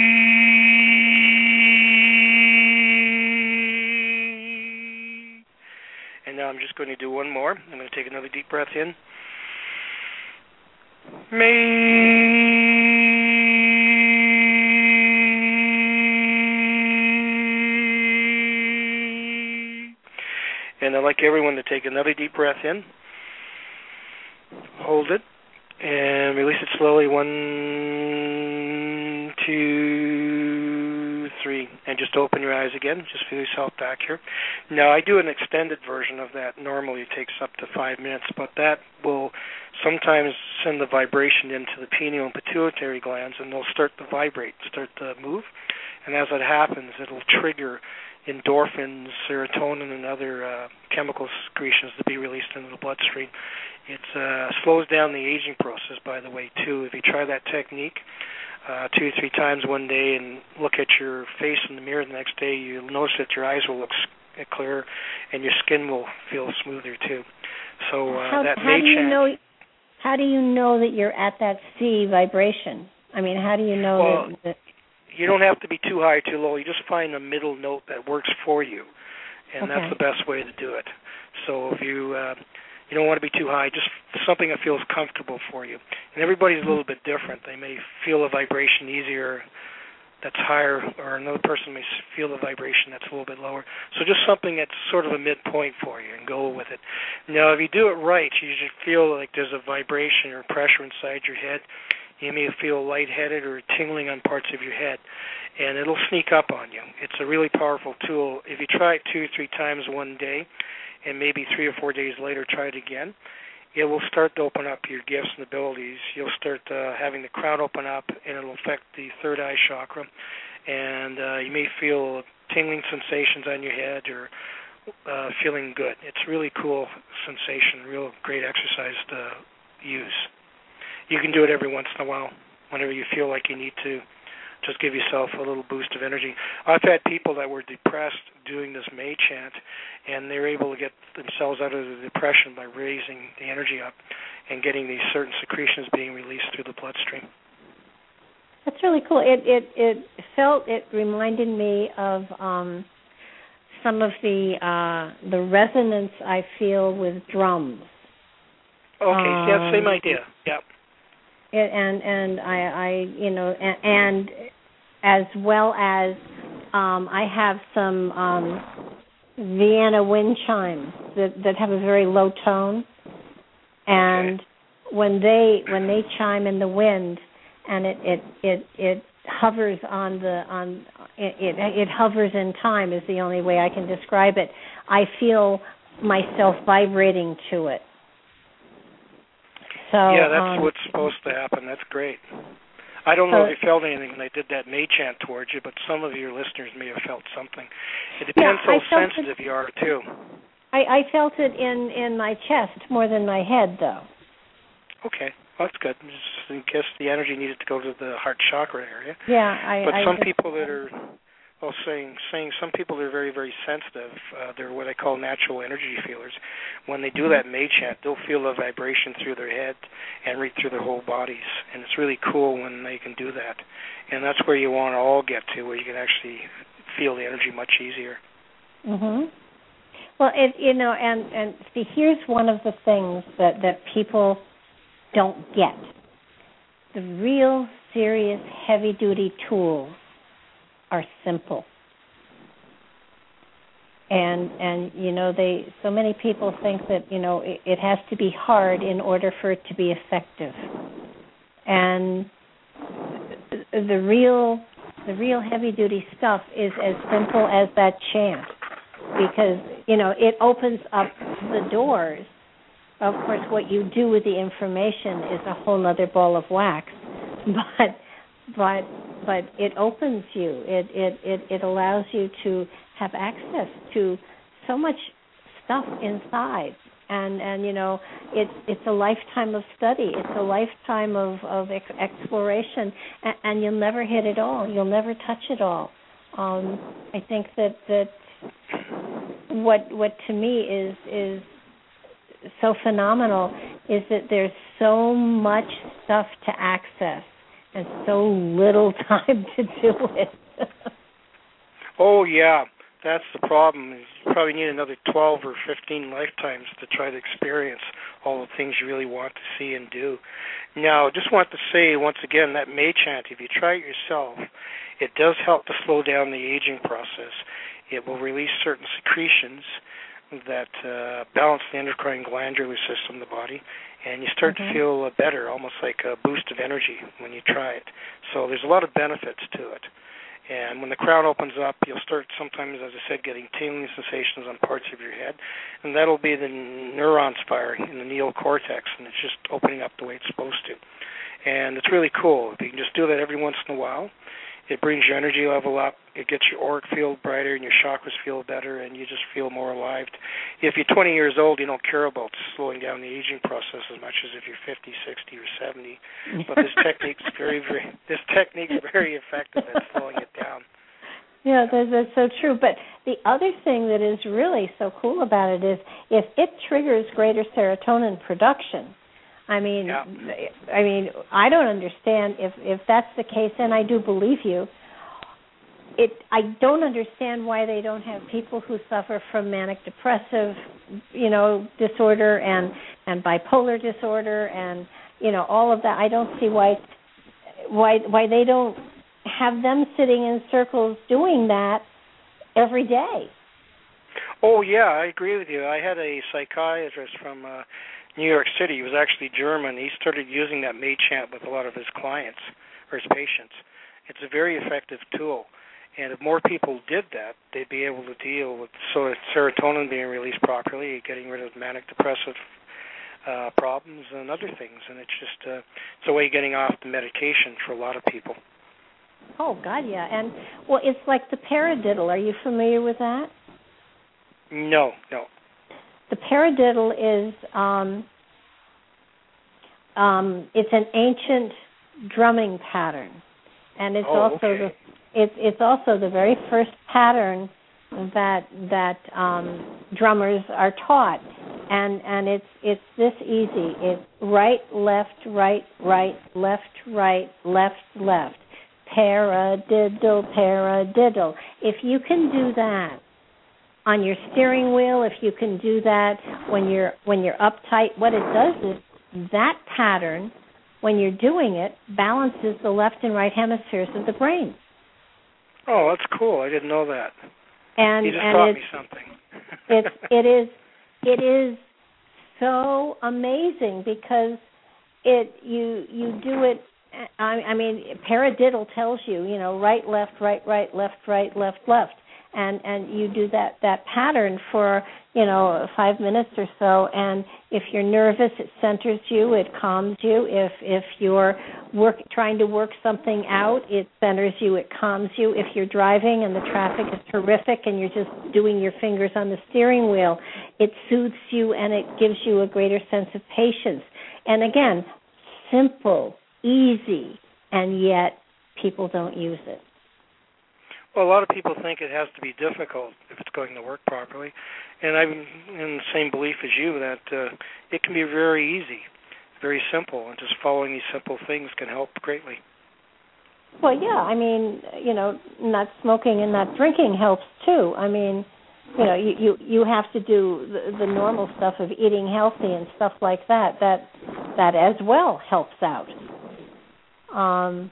And now I'm just going to do one more. I'm going to take another deep breath in. May. And I'd like everyone to take another deep breath in, hold it, and release it slowly. One, two, three. And just open your eyes again. Just feel yourself back here. Now, I do an extended version of that. Normally it takes up to five minutes, but that will sometimes send the vibration into the pineal and pituitary glands, and they'll start to vibrate, start to move. And as that happens, it'll trigger endorphins, serotonin, and other uh, chemical secretions to be released into the bloodstream. It uh, slows down the aging process, by the way, too. If you try that technique uh, two or three times one day and look at your face in the mirror the next day, you'll notice that your eyes will look clearer and your skin will feel smoother, too. So uh, how, that how may do you change. know? How do you know that you're at that C vibration? I mean, how do you know well, that, that? You don't have to be too high or too low. You just find a middle note that works for you, and okay. that's the best way to do it. So if you uh, you don't want to be too high, just something that feels comfortable for you. And everybody's a little bit different. They may feel a vibration easier that's higher, or another person may feel a vibration that's a little bit lower. So just something that's sort of a midpoint for you, and go with it. Now, if you do it right, you should feel like there's a vibration or pressure inside your head. You may feel lightheaded or tingling on parts of your head, and it'll sneak up on you. It's a really powerful tool. If you try it two or three times one day, and maybe three or four days later try it again, it will start to open up your gifts and abilities. You'll start uh, having the crown open up, and it'll affect the third eye chakra, and uh, you may feel tingling sensations on your head or uh, feeling good. It's a really cool sensation, real great exercise to use. You can do it every once in a while, whenever you feel like you need to. Just give yourself a little boost of energy. I've had people that were depressed doing this May chant, and they're able to get themselves out of the depression by raising the energy up and getting these certain secretions being released through the bloodstream. That's really cool. It it it felt it reminded me of um, some of the uh, the resonance I feel with drums. Okay, um, yeah, same idea. Yeah. It, and and I, I you know and, and as well as um, I have some um, Vienna wind chimes that, that have a very low tone, and okay. when they when they chime in the wind, and it it, it, it hovers on the on it, it it hovers in time is the only way I can describe it. I feel myself vibrating to it. So, yeah, that's um, what's supposed to happen. That's great. I don't know uh, if you felt anything when I did that May chant towards you, but some of your listeners may have felt something. It depends yeah, how sensitive it, you are, too. I, I felt it in, in my chest more than my head, though. Okay, well, that's good. Just in case the energy needed to go to the heart chakra area. Yeah, I. But I some just, people that are, well, saying saying some people that are very very sensitive. Uh, they're what I call natural energy feelers. When they do that May chant, they'll feel a vibration through their head and right through their whole bodies, and it's really cool when they can do that. And that's where you want to all get to, where you can actually feel the energy much easier. Mhm. Well, it, you know, and and see, here's one of the things that that people don't get. The real serious heavy-duty tools are simple. And, and you know, they so many people think that, you know, it, it has to be hard in order for it to be effective. And the real the real heavy-duty stuff is as simple as that chant, because, you know, it opens up the doors. Of course, what you do with the information is a whole other ball of wax, but but but it opens you. It it it, it allows you to have access to so much stuff inside, and and you know it's it's a lifetime of study. It's a lifetime of of ex- exploration, and, and you'll never hit it all. You'll never touch it all. Um, I think that that what what to me is is so phenomenal is that there's so much stuff to access and so little time to do it. Oh, yeah. That's the problem. You probably need another twelve or fifteen lifetimes to try to experience all the things you really want to see and do. Now, just want to say once again that May chant, if you try it yourself, it does help to slow down the aging process. It will release certain secretions that uh, balance the endocrine glandular system in the body, and you start mm-hmm. to feel uh, better, almost like a boost of energy when you try it. So there's a lot of benefits to it. And when the crown opens up, you'll start sometimes, as I said, getting tingling sensations on parts of your head, and that'll be the neurons firing in the neocortex, and it's just opening up the way it's supposed to. And it's really cool. If you can just do that every once in a while, it brings your energy level up, it gets your auric field brighter, and your chakras feel better, and you just feel more alive. If you're twenty years old, you don't care about slowing down the aging process as much as if you're fifty, sixty, or seventy. But this technique's very, very, this technique's very effective at slowing it down. Yeah, that's, that's so true. But the other thing that is really so cool about it is if it triggers greater serotonin production. I mean, yeah. I mean, I don't understand if, if that's the case, and I do believe you. It, I don't understand why they don't have people who suffer from manic depressive, you know, disorder and, and bipolar disorder and, you know, all of that. I don't see why why why they don't have them sitting in circles doing that every day. Oh yeah, I agree with you. I had a psychiatrist from uh, New York City. He was actually German. He started using that May chant with a lot of his clients or his patients. It's a very effective tool. And if more people did that, they'd be able to deal with so serotonin being released properly, getting rid of manic depressive uh, problems and other things. And it's just uh, it's a way of getting off the medication for a lot of people. Oh, God, yeah. And, well, it's like the paradiddle. Are you familiar with that? No, no. The paradiddle is um, um, it's an ancient drumming pattern, and it's oh, also okay. the it's it's also the very first pattern that that um, drummers are taught, and and it's it's this easy. It's right, left, right, right, left, right, left, left. Paradiddle, paradiddle. If you can do that on your steering wheel, if you can do that when you're when you're uptight, what it does is that pattern, when you're doing it, balances the left and right hemispheres of the brain. Oh, that's cool. I didn't know that. And you just and taught it's, me something. it's it is it is so amazing because it you you do it. I, I mean, paradiddle tells you, you know, right, left, right, right, left, right, left, left. And and you do that, that pattern for, you know, five minutes or so. And if you're nervous, it centers you, it calms you. If if you're work trying to work something out, it centers you, it calms you. If you're driving and the traffic is horrific and you're just doing your fingers on the steering wheel, it soothes you and it gives you a greater sense of patience. And again, simple, easy, and yet people don't use it. Well, a lot of people think it has to be difficult if it's going to work properly, and I'm in the same belief as you that uh, it can be very easy, very simple, and just following these simple things can help greatly. Well, yeah, I mean, you know, not smoking and not drinking helps too. I mean, you know, you, you, you have to do the, the normal stuff of eating healthy and stuff like that. That that as well helps out. Um,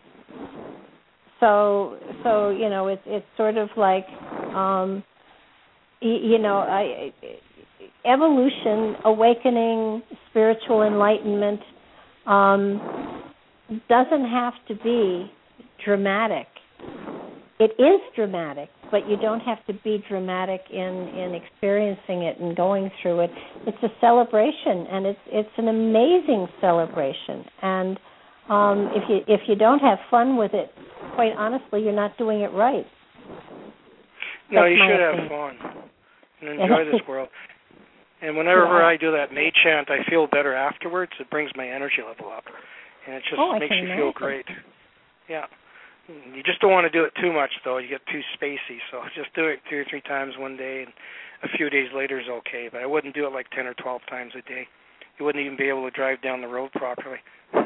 so so you know, it's it's sort of like, um, you, you know, I, evolution, awakening, spiritual enlightenment um, doesn't have to be dramatic. It is dramatic, but you don't have to be dramatic in, in experiencing it and going through it. It's a celebration, and it's it's an amazing celebration. And um, if you if you don't have fun with it, quite honestly, you're not doing it right. No, That's you should opinion. have fun and enjoy this world. And whenever yeah. I do that May chant, I feel better afterwards. It brings my energy level up, and it just oh, makes you imagine. feel great. Yeah. You just don't want to do it too much, though. You get too spacey. So just do it two or three times one day, and a few days later is okay. But I wouldn't do it like ten or twelve times a day. You wouldn't even be able to drive down the road properly.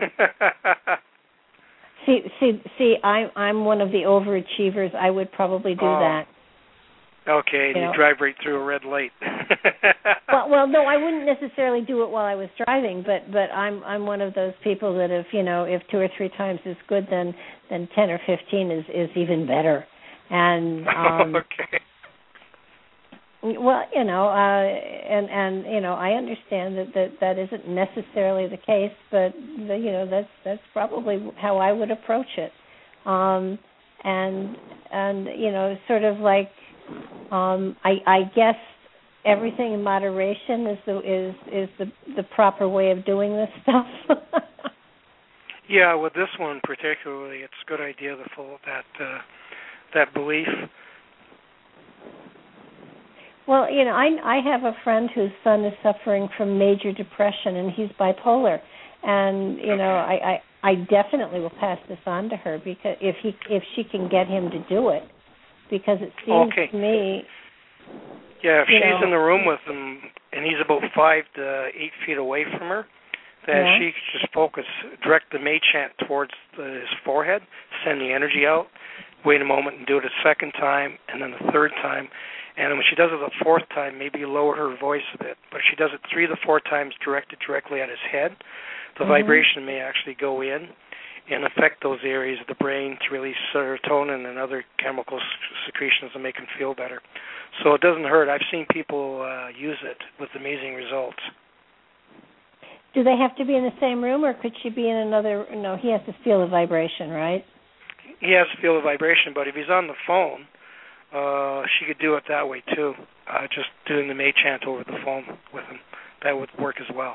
see, see, see. I'm I'm one of the overachievers. I would probably do oh. that. Okay, you you know. drive right through a red light. well, well, no, I wouldn't necessarily do it while I was driving, but but I'm I'm one of those people that if you know if two or three times is good, then then ten or fifteen is, is even better. And um, okay. Well, you know, uh, and and you know, I understand that, that that isn't necessarily the case, but the, you know, that's that's probably how I would approach it, um, and and you know, sort of like, um, I, I guess everything in moderation is the is is the the proper way of doing this stuff. Yeah, with this one particularly, it's a good idea to follow that uh, that belief. Well, you know, I I have a friend whose son is suffering from major depression, and he's bipolar, and you know, I, I I definitely will pass this on to her because if he if she can get him to do it, because it seems okay. to me. Yeah, if she's know, in the room with him and he's about five to eight feet away from her, then yeah. she just focus, direct the May chant towards the, his forehead, send the energy out, wait a moment and do it a second time, and then a third time. And when she does it the fourth time, maybe lower her voice a bit. But if she does it three to four times directed directly at his head, the mm-hmm. vibration may actually go in and affect those areas of the brain to release serotonin and other chemical secretions to make him feel better. So it doesn't hurt. I've seen people uh, use it with amazing results. Do they have to be in the same room, or could she be in another? No, he has to feel the vibration, right? He has to feel the vibration, but if he's on the phone, uh, she could do it that way too, uh, just doing the May chant over the phone with him. That would work as well.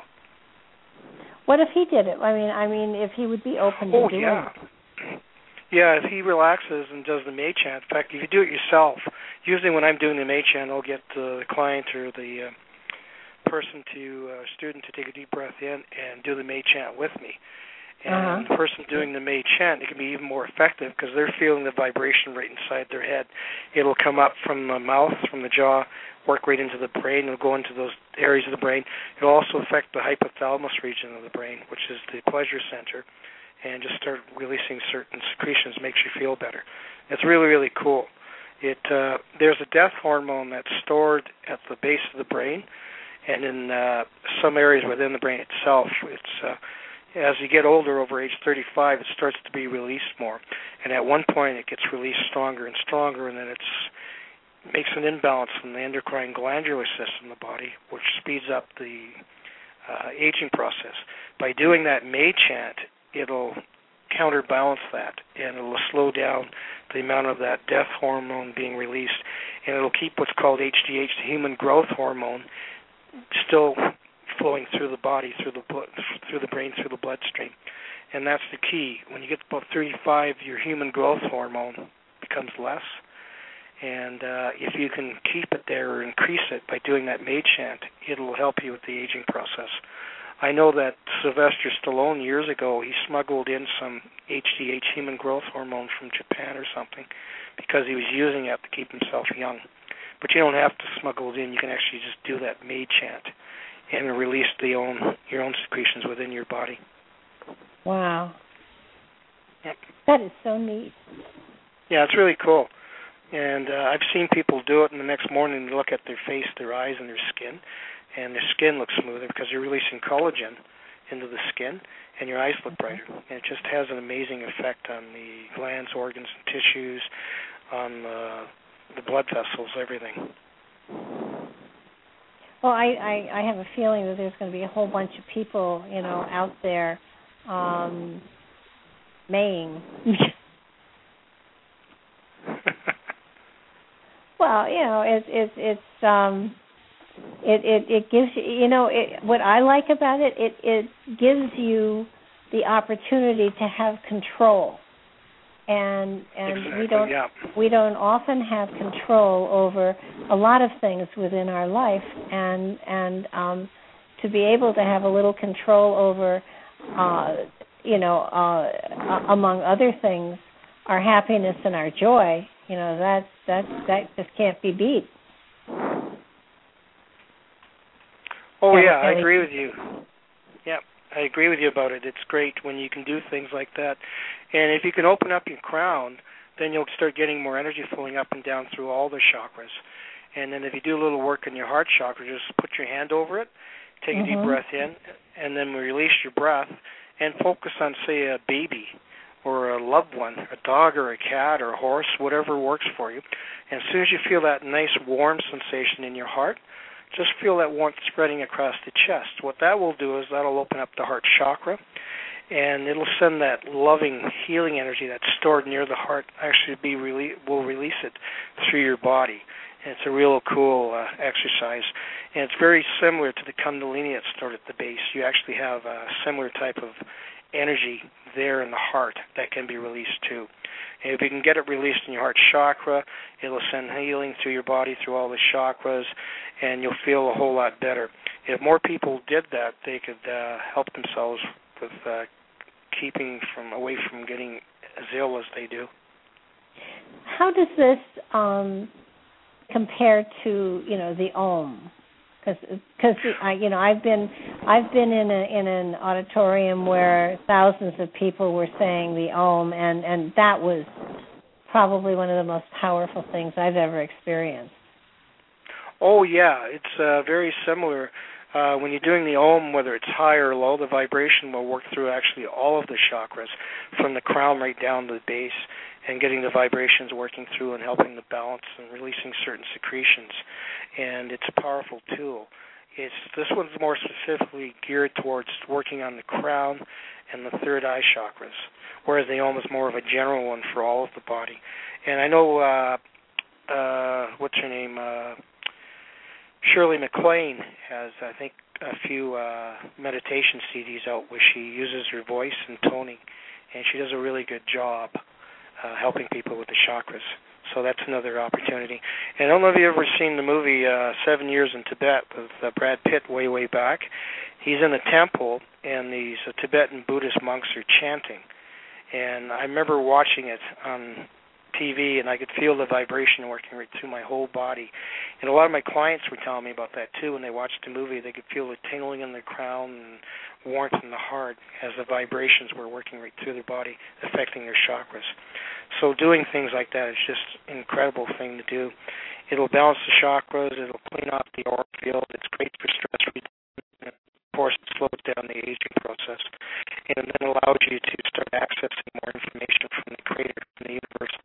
What if he did it? I mean, I mean, if he would be open to oh, doing yeah. it. Yeah, if he relaxes and does the May chant. In fact, if you do it yourself, usually when I'm doing the May chant, I'll get the client or the uh, person to, uh, student to take a deep breath in and do the May chant with me. And uh-huh. the person doing the May chant, it can be even more effective because they're feeling the vibration right inside their head. It'll come up from the mouth, from the jaw, work right into the brain. It'll go into those areas of the brain. It'll also affect the hypothalamus region of the brain, which is the pleasure center, and just start releasing certain secretions, makes you feel better. It's really, really cool. It uh, there's a death hormone that's stored at the base of the brain, and in uh, some areas within the brain itself. It's uh, as you get older, over age thirty-five, it starts to be released more, and at one point it gets released stronger and stronger, and then it's makes an imbalance in the endocrine glandular system in the body, which speeds up the uh, aging process. By doing that May chant, it'll counterbalance that, and it'll slow down the amount of that death hormone being released, and it'll keep what's called H G H, the human growth hormone, still flowing through the body, through the blood, through the brain, through the bloodstream. And that's the key. When you get to about thirty-five, your human growth hormone becomes less. And uh, if you can keep it there or increase it by doing that May chant, it'll help you with the aging process. I know that Sylvester Stallone, years ago, he smuggled in some H G H, human growth hormone, from Japan or something because he was using it to keep himself young. But you don't have to smuggle it in. You can actually just do that May chant and release the own your own secretions within your body. Wow. Yep. That is so neat. Yeah, it's really cool. And uh, I've seen people do it, and the next morning they look at their face, their eyes, and their skin, and their skin looks smoother because you're releasing collagen into the skin, and your eyes look brighter. And it just has an amazing effect on the glands, organs, and tissues, on uh, the blood vessels, everything. Well, I, I, I have a feeling that there's going to be a whole bunch of people, you know, out there um, maying. Well, you know, it's it's it's um, it, it it gives you, you know, it, what I like about it, it it gives you the opportunity to have control, and and exactly, we don't yeah. we don't often have control over a lot of things within our life, and and um, to be able to have a little control over, uh, you know, uh, among other things, our happiness and our joy. You know, that that that just can't be beat. Oh yeah, I agree with you. Yeah, I agree with you about it. It's great when you can do things like that. And if you can open up your crown, then you'll start getting more energy flowing up and down through all the chakras. And then if you do a little work in your heart chakra, just put your hand over it, take mm-hmm. a deep breath in, and then release your breath, and focus on, say, a baby or a loved one, a dog or a cat or a horse, whatever works for you. And as soon as you feel that nice warm sensation in your heart, just feel that warmth spreading across the chest. What that will do is that'll open up the heart chakra, and it'll send that loving, healing energy that's stored near the heart, actually be rele- will release it through your body. And it's a real cool uh, exercise. And it's very similar to the Kundalini that's stored at the base. You actually have a similar type of energy there in the heart that can be released too. And if you can get it released in your heart chakra, it'll send healing through your body, through all the chakras, and you'll feel a whole lot better. If more people did that, they could uh, help themselves with uh, keeping from away from getting as ill as they do. How does this um, compare to, you know, the Om? Because you know, I've been I've been in a in an auditorium where thousands of people were saying the Om, and, and that was probably one of the most powerful things I've ever experienced. Oh yeah, it's uh, very similar. Uh, when you're doing the Om, whether it's high or low, the vibration will work through actually all of the chakras, from the crown right down to the base, and getting the vibrations working through and helping the balance and releasing certain secretions. And it's a powerful tool. It's this one's more specifically geared towards working on the crown and the third eye chakras, whereas the Om is more of a general one for all of the body. And I know, uh, uh, what's her name, uh, Shirley MacLaine has, I think, a few uh, meditation C Ds out where she uses her voice and toning, and she does a really good job uh, helping people with the chakras. So that's another opportunity. And I don't know if you've ever seen the movie uh, Seven Years in Tibet with uh, Brad Pitt way, way back. He's in a temple, and these uh, Tibetan Buddhist monks are chanting. And I remember watching it on T V, and I could feel the vibration working right through my whole body. And a lot of my clients were telling me about that too. When they watched the movie, they could feel the tingling in their crown and warmth in the heart as the vibrations were working right through their body, affecting their chakras. So doing things like that is just an incredible thing to do. It'll balance the chakras. It'll clean up the aura field. It's great for stress reduction. Of course, it slows down the aging process, and then allows you to start accessing more information from the Creator, from the universe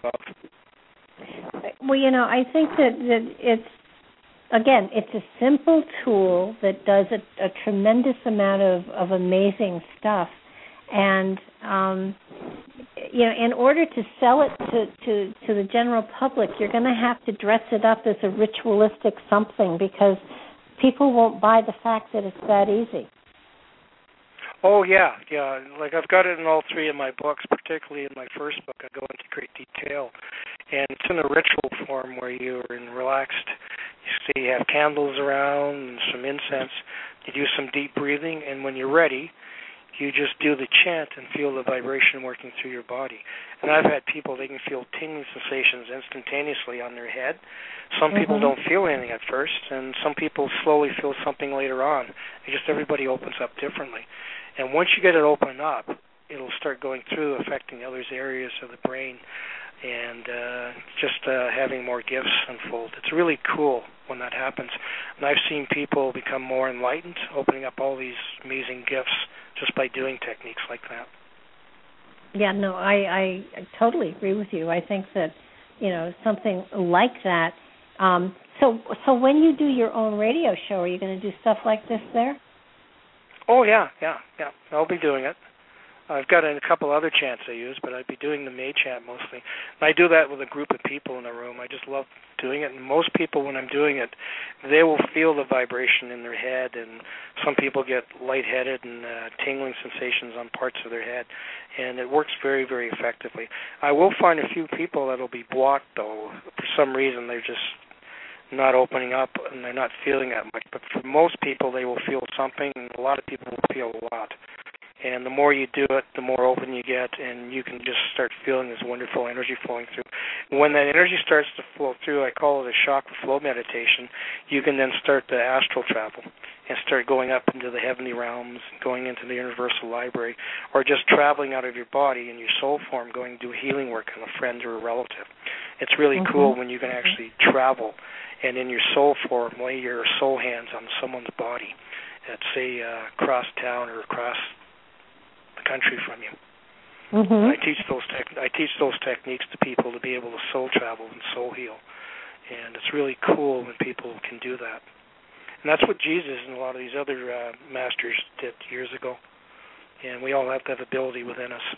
above. Well, you know, I think that, that it's, again, it's a simple tool that does a, a tremendous amount of, of amazing stuff. And, um, you know, in order to sell it to, to, to the general public, you're going to have to dress it up as a ritualistic something, because people won't buy the fact that it's that easy. Oh, yeah, yeah. Like, I've got it in all three of my books, particularly in my first book. I go into great detail. And it's in a ritual form where you're in relaxed. You see, you have candles around and some incense. You do some deep breathing, and when you're ready, you just do the chant and feel the vibration working through your body. And I've had people, they can feel tingling sensations instantaneously on their head. Some mm-hmm. people don't feel anything at first, and some people slowly feel something later on. It just everybody opens up differently. And once you get it open up, it'll start going through, affecting other areas of the brain, and uh, just uh, having more gifts unfold. It's really cool when that happens. And I've seen people become more enlightened, opening up all these amazing gifts just by doing techniques like that. Yeah, no, I, I, I totally agree with you. I think that, you know, something like that. Um, so, so when you do your own radio show, are you going to do stuff like this there? Oh, yeah, yeah, yeah. I'll be doing it. I've got a couple other chants I use, but I'd be doing the May chant mostly. And I do that with a group of people in a room. I just love doing it. And most people, when I'm doing it, they will feel the vibration in their head. And some people get lightheaded and uh, tingling sensations on parts of their head. And it works very, very effectively. I will find a few people that will be blocked, though. For some reason, they're just not opening up and they're not feeling that much. But for most people, they will feel something, and a lot of people will feel a lot. And the more you do it, the more open you get, and you can just start feeling this wonderful energy flowing through. When that energy starts to flow through, I call it a chakra flow meditation, you can then start the astral travel and start going up into the heavenly realms, going into the universal library, or just traveling out of your body in your soul form, going to do healing work on a friend or a relative. It's really mm-hmm. cool when you can actually travel and in your soul form lay your soul hands on someone's body, at, say, uh, across town or across the country from you. Mm-hmm. I teach those tech- I teach those techniques to people to be able to soul travel and soul heal, and it's really cool when people can do that. And that's what Jesus and a lot of these other uh, masters did years ago. And we all have to have ability within us.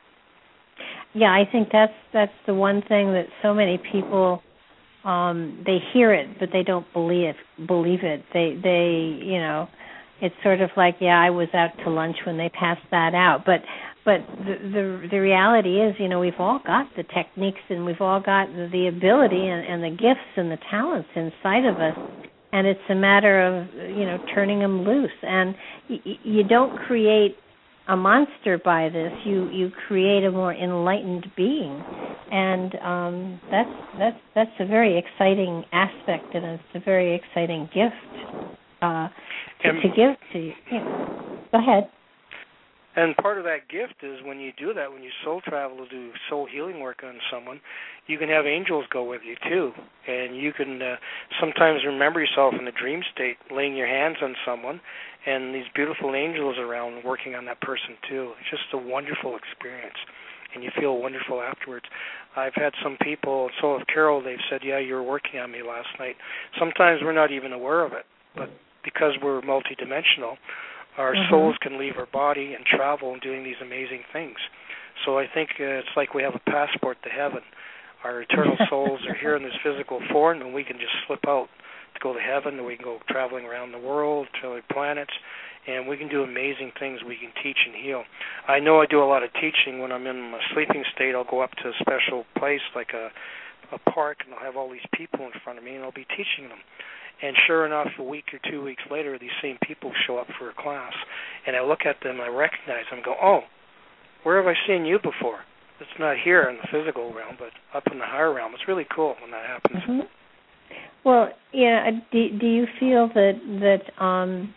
Yeah, I think that's that's the one thing that so many people um, they hear it, but they don't believe believe it. They they you know, it's sort of like, yeah, I was out to lunch when they passed that out. But but the the, the reality is, you know, we've all got the techniques and we've all got the ability and, and the gifts and the talents inside of us. And it's a matter of, you know, turning them loose. And y- you don't create a monster by this. You you create a more enlightened being, and um, that's that's that's a very exciting aspect, and it's a very exciting gift uh, to, to give to you. Yeah. Go ahead. And part of that gift is when you do that, when you soul travel to do soul healing work on someone, you can have angels go with you too. And you can uh, sometimes remember yourself in a dream state, laying your hands on someone, and these beautiful angels around working on that person too. It's just a wonderful experience, and you feel wonderful afterwards. I've had some people, so have Carol, they've said, yeah, you were working on me last night. Sometimes we're not even aware of it, but because we're multidimensional, our mm-hmm. souls can leave our body and travel and doing these amazing things. So I think uh, it's like we have a passport to heaven. Our eternal souls are here in this physical form, and we can just slip out to go to heaven, and we can go traveling around the world, to other planets, and we can do amazing things. We can teach and heal. I know I do a lot of teaching. When I'm in my sleeping state, I'll go up to a special place like a, a park, and I'll have all these people in front of me, and I'll be teaching them. And sure enough, a week or two weeks later, these same people show up for a class. And I look at them, I recognize them, and go, oh, where have I seen you before? It's not here in the physical realm, but up in the higher realm. It's really cool when that happens. Mm-hmm. Well, yeah. Do, do you feel that that um,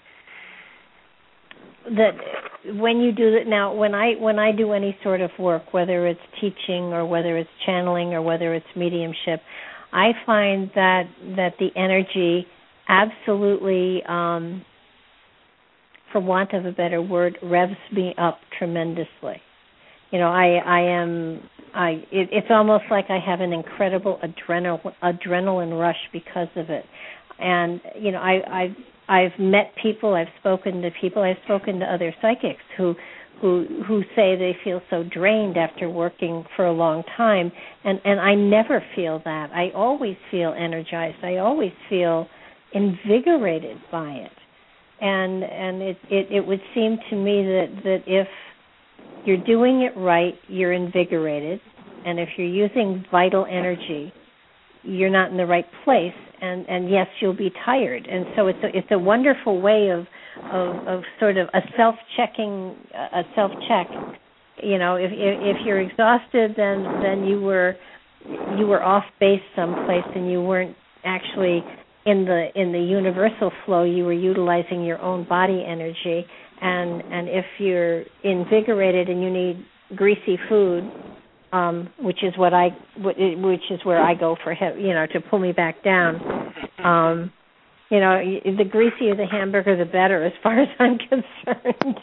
that when you do that now, when I when I do any sort of work, whether it's teaching or whether it's channeling or whether it's mediumship, I find that that the energy absolutely, um, for want of a better word, revs me up tremendously. You know, I, I am, I. It, it's almost like I have an incredible adrenal, adrenaline rush because of it. And you know, I, I've I've met people, I've spoken to people, I've spoken to other psychics who. Who, who say they feel so drained after working for a long time, and, and I never feel that. I always feel energized. I always feel invigorated by it, and and it, it, it would seem to me that, that if you're doing it right, you're invigorated, and if you're using vital energy, you're not in the right place, and, and yes, you'll be tired. And so it's a, it's a wonderful way of Of, of sort of a self-checking, a self-check. You know, if, if if you're exhausted, then then you were you were off base someplace, and you weren't actually in the in the universal flow. You were utilizing your own body energy, and and if you're invigorated and you need greasy food, um, which is what I which is where I go for, you know, to pull me back down. Um, You know, the greasier the hamburger, the better, as far as I'm concerned.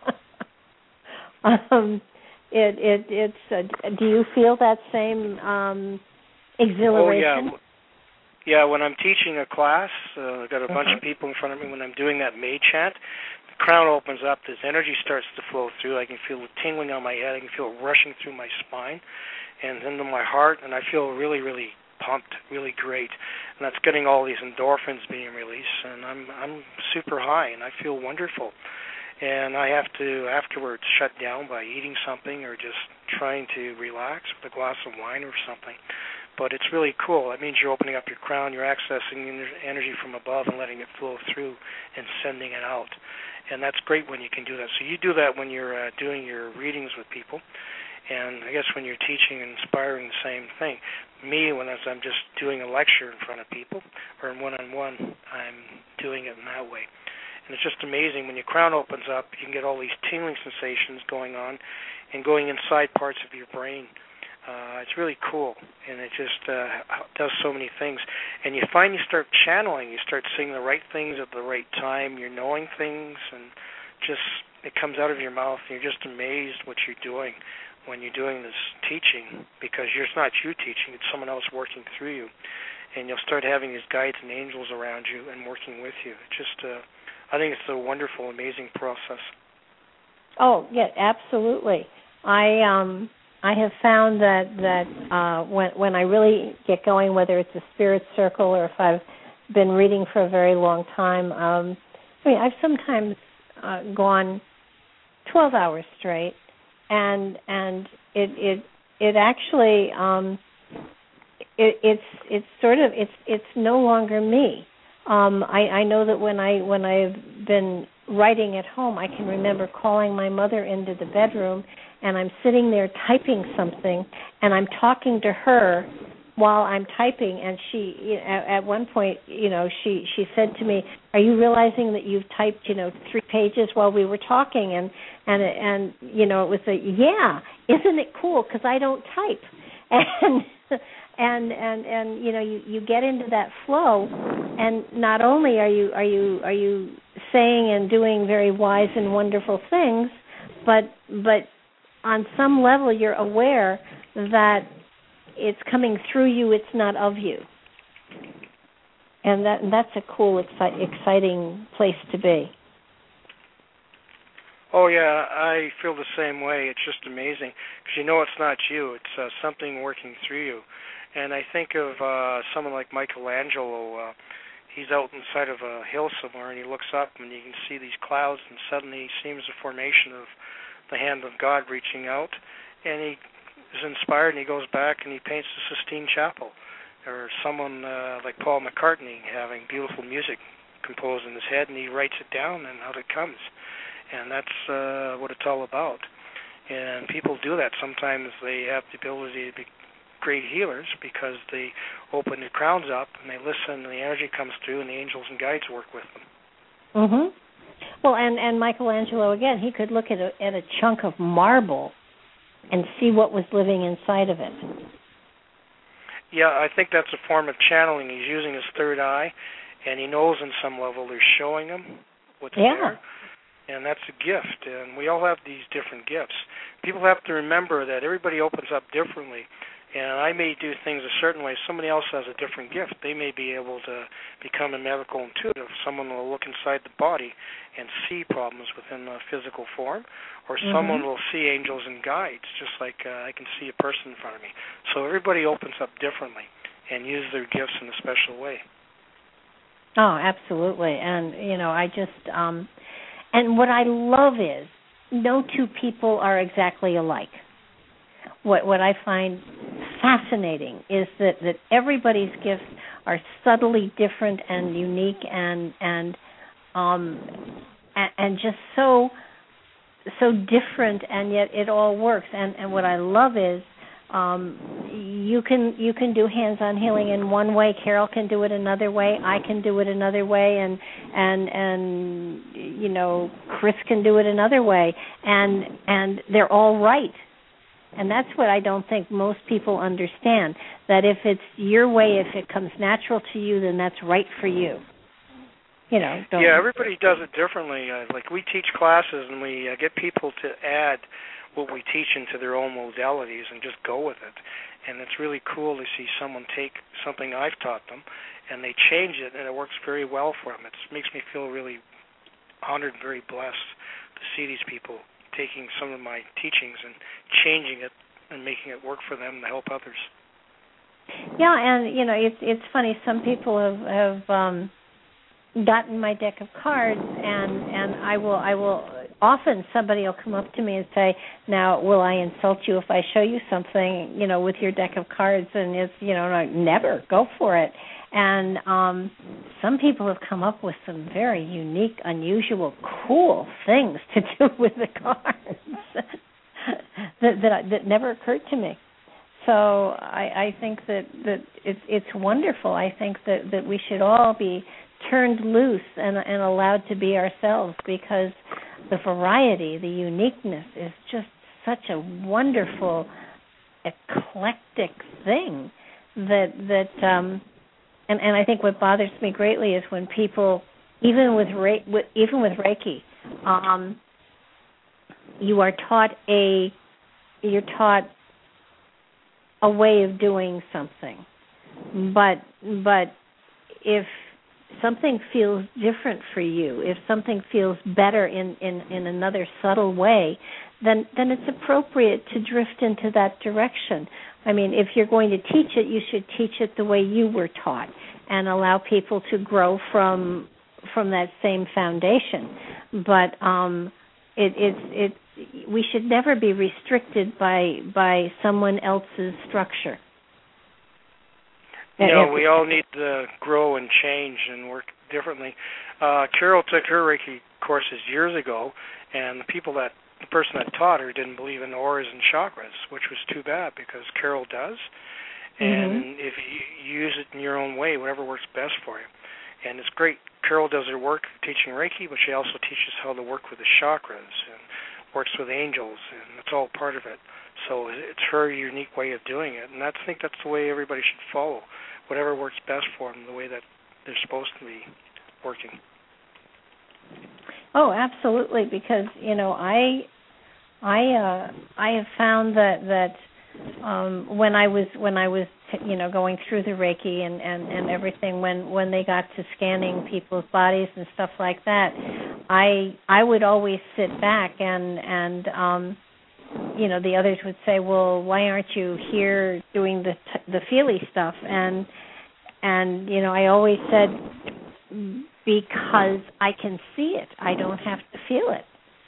um, it, it, it's. Uh, do you feel that same um, exhilaration? Oh yeah, yeah. When I'm teaching a class, uh, I've got a uh-huh. bunch of people in front of me. When I'm doing that May chant, the crown opens up. This energy starts to flow through. I can feel it tingling on my head. I can feel it rushing through my spine and into my heart, and I feel really, really pumped, really great, and that's getting all these endorphins being released, and I'm I'm super high, and I feel wonderful. And I have to afterwards shut down by eating something or just trying to relax with a glass of wine or something. But it's really cool. That means you're opening up your crown, you're accessing energy from above and letting it flow through and sending it out. And that's great when you can do that. So you do that when you're uh, doing your readings with people. And I guess when you're teaching and inspiring, the same thing. Me, when I'm just doing a lecture in front of people or in one-on-one, I'm doing it in that way. And it's just amazing. When your crown opens up, you can get all these tingling sensations going on and going inside parts of your brain. Uh, it's really cool, and it just uh, does so many things. And you find you start channeling. You start saying the right things at the right time. You're knowing things, and just it comes out of your mouth, and you're just amazed what you're doing when you're doing this teaching, because it's not you teaching, it's someone else working through you. And you'll start having these guides and angels around you and working with you. It's just, uh, I think it's a wonderful, amazing process. Oh, yeah, absolutely. I um I have found that that uh, when when I really get going, whether it's a spirit circle or if I've been reading for a very long time, um, I mean, I've sometimes uh, gone twelve hours straight, and and it it it actually um, it, it's it's sort of it's it's no longer me. Um, I, I know that when I when I've been writing at home, I can remember calling my mother into the bedroom, and I'm sitting there typing something, and I'm talking to her while I'm typing. And she, you know, at, at one point, you know, she she said to me, "Are you realizing that you've typed, you know, three pages while we were talking?" And and and you know, it was a yeah, isn't it cool? Because I don't type, and. And, and and you know you, you get into that flow, and not only are you are you are you saying and doing very wise and wonderful things, but but on some level you're aware that it's coming through you, it's not of you, and that and that's a cool, exci- exciting place to be. Oh yeah, I feel the same way. It's just amazing because you know it's not you; it's uh, something working through you. And I think of uh, someone like Michelangelo. Uh, he's out inside of a hill somewhere, and he looks up, and you can see these clouds, and suddenly he sees the formation of the hand of God reaching out, and he is inspired, and he goes back, and he paints the Sistine Chapel. Or someone uh, like Paul McCartney having beautiful music composed in his head, and he writes it down, and out it comes. And that's uh, what it's all about. And people do that. Sometimes they have the ability to be great healers because they open their crowns up and they listen, and the energy comes through, and the angels and guides work with them. Mhm. Well, and, and Michelangelo, again, he could look at a, at a chunk of marble and see what was living inside of it. Yeah, I think that's a form of channeling. He's using his third eye, and he knows on some level they're showing him what's yeah. there. And that's a gift, and we all have these different gifts. People have to remember that everybody opens up differently. And I may do things a certain way. Somebody else has a different gift. They may be able to become a medical intuitive. Someone will look inside the body and see problems within the physical form, or mm-hmm. someone will see angels and guides, just like uh, I can see a person in front of me. So everybody opens up differently and uses their gifts in a special way. Oh, absolutely. And, you know, I just, um, and what I love is no two people are exactly alike. What what I find fascinating is that, that everybody's gifts are subtly different and unique and and um and, and just so so different, and yet it all works. And, and what I love is um, you can you can do hands-on healing in one way. Carol can do it another way. I can do it another way, and and and you know Chris can do it another way, and and they're all right. And that's what I don't think most people understand, that if it's your way, if it comes natural to you, then that's right for you. You know. Don't yeah, everybody does it differently. Uh, like we teach classes, and we uh, get people to add what we teach into their own modalities and just go with it. And it's really cool to see someone take something I've taught them, and they change it, and it works very well for them. It makes me feel really honored and very blessed to see these people taking some of my teachings and changing it and making it work for them to help others. Yeah, and you know, it's it's funny. Some people have have um, gotten my deck of cards, and, and I will I will often somebody will come up to me and say, "Now, will I insult you if I show you something, you know, with your deck of cards?" And it's you know, like, never, go for it. And um, some people have come up with some very unique, unusual, cool things to do with the cards that, that that never occurred to me. So I, I think that, that it's, it's wonderful. I think that, that we should all be turned loose and, and allowed to be ourselves, because the variety, the uniqueness is just such a wonderful, eclectic thing that that. Um, And, and I think what bothers me greatly is when people, even with, Re- with even with Reiki, um, you are taught a you're taught a way of doing something. But but if something feels different for you, if something feels better in, in, in another subtle way, then then it's appropriate to drift into that direction. I mean, if you're going to teach it, you should teach it the way you were taught and allow people to grow from from that same foundation. But um, it, it's it's we should never be restricted by by someone else's structure. You know, we all need to grow and change and work differently. Uh, Carol took her Reiki courses years ago, and the people that the person that taught her didn't believe in auras and chakras, which was too bad because Carol does. And mm-hmm. if you use it in your own way, whatever works best for you. And it's great. Carol does her work teaching Reiki, but she also teaches how to work with the chakras and works with angels, and it's all part of it. So it's her unique way of doing it, and I think that's the way everybody should follow. Whatever works best for them, the way that they're supposed to be working. Oh, absolutely, because you know I, I, uh, I have found that that um, when I was when I was you know going through the Reiki and, and, and everything, when, when they got to scanning people's bodies and stuff like that, I I would always sit back and and um, you know the others would say, well, why aren't you here doing the the feely stuff? And and you know I always said, because I can see it, I don't have to feel it.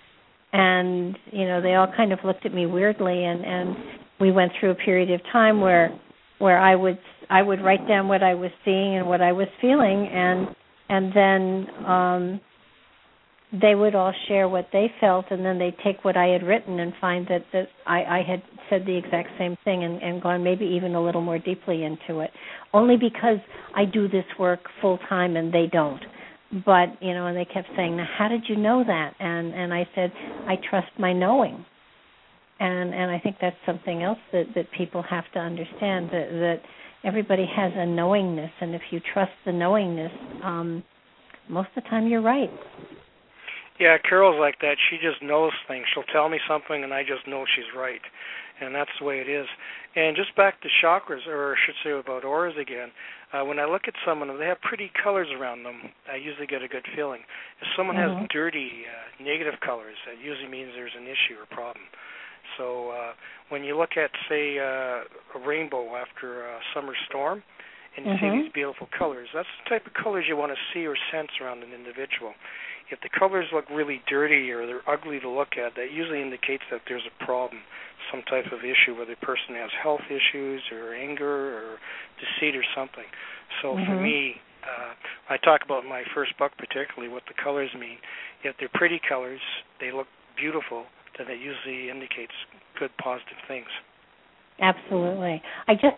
And you know they all kind of looked at me weirdly, and, and we went through a period of time where where I would I would write down what I was seeing and what I was feeling, and and then um, they would all share what they felt, and then they'd take what I had written and find that, that I, I had said the exact same thing and, and gone maybe even a little more deeply into it, only because I do this work full time and they don't. But, you know, and they kept saying, now, how did you know that? And and I said, I trust my knowing. And and I think that's something else that, that people have to understand, that, that everybody has a knowingness, and if you trust the knowingness, um, most of the time you're right. Yeah, Carol's like that. She just knows things. She'll tell me something, and I just know she's right. And that's the way it is. And just back to chakras, or I should say about auras again, uh, when I look at someone, if they have pretty colors around them, I usually get a good feeling. If someone mm-hmm. has dirty, uh, negative colors, that usually means there's an issue or problem. So uh, when you look at, say, uh, a rainbow after a summer storm, and you mm-hmm. see these beautiful colors, that's the type of colors you want to see or sense around an individual. If the colors look really dirty or they're ugly to look at, that usually indicates that there's a problem, some type of issue, whether the person has health issues or anger or deceit or something. So mm-hmm. for me, uh, I talk about in my first book particularly what the colors mean. If they're pretty colors, they look beautiful, then it usually indicates good, positive things. Absolutely. I just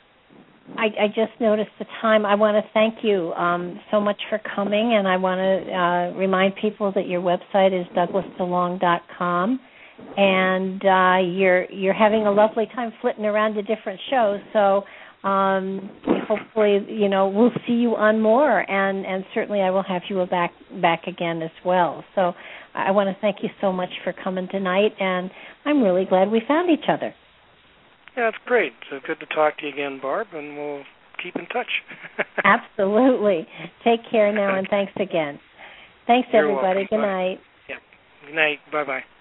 I, I just noticed the time. I want to thank you um, so much for coming, and I want to uh, remind people that your website is douglas delong dot com, and uh, you're you're having a lovely time flitting around to different shows. So um, hopefully, you know, we'll see you on more, and, and certainly I will have you back back again as well. So I want to thank you so much for coming tonight, and I'm really glad we found each other. Yeah, it's great. It's good to talk to you again, Barb, and we'll keep in touch. Absolutely. Take care now, and thanks again. Thanks, You're everybody. welcome. Good night. Yeah. Good night. Bye-bye.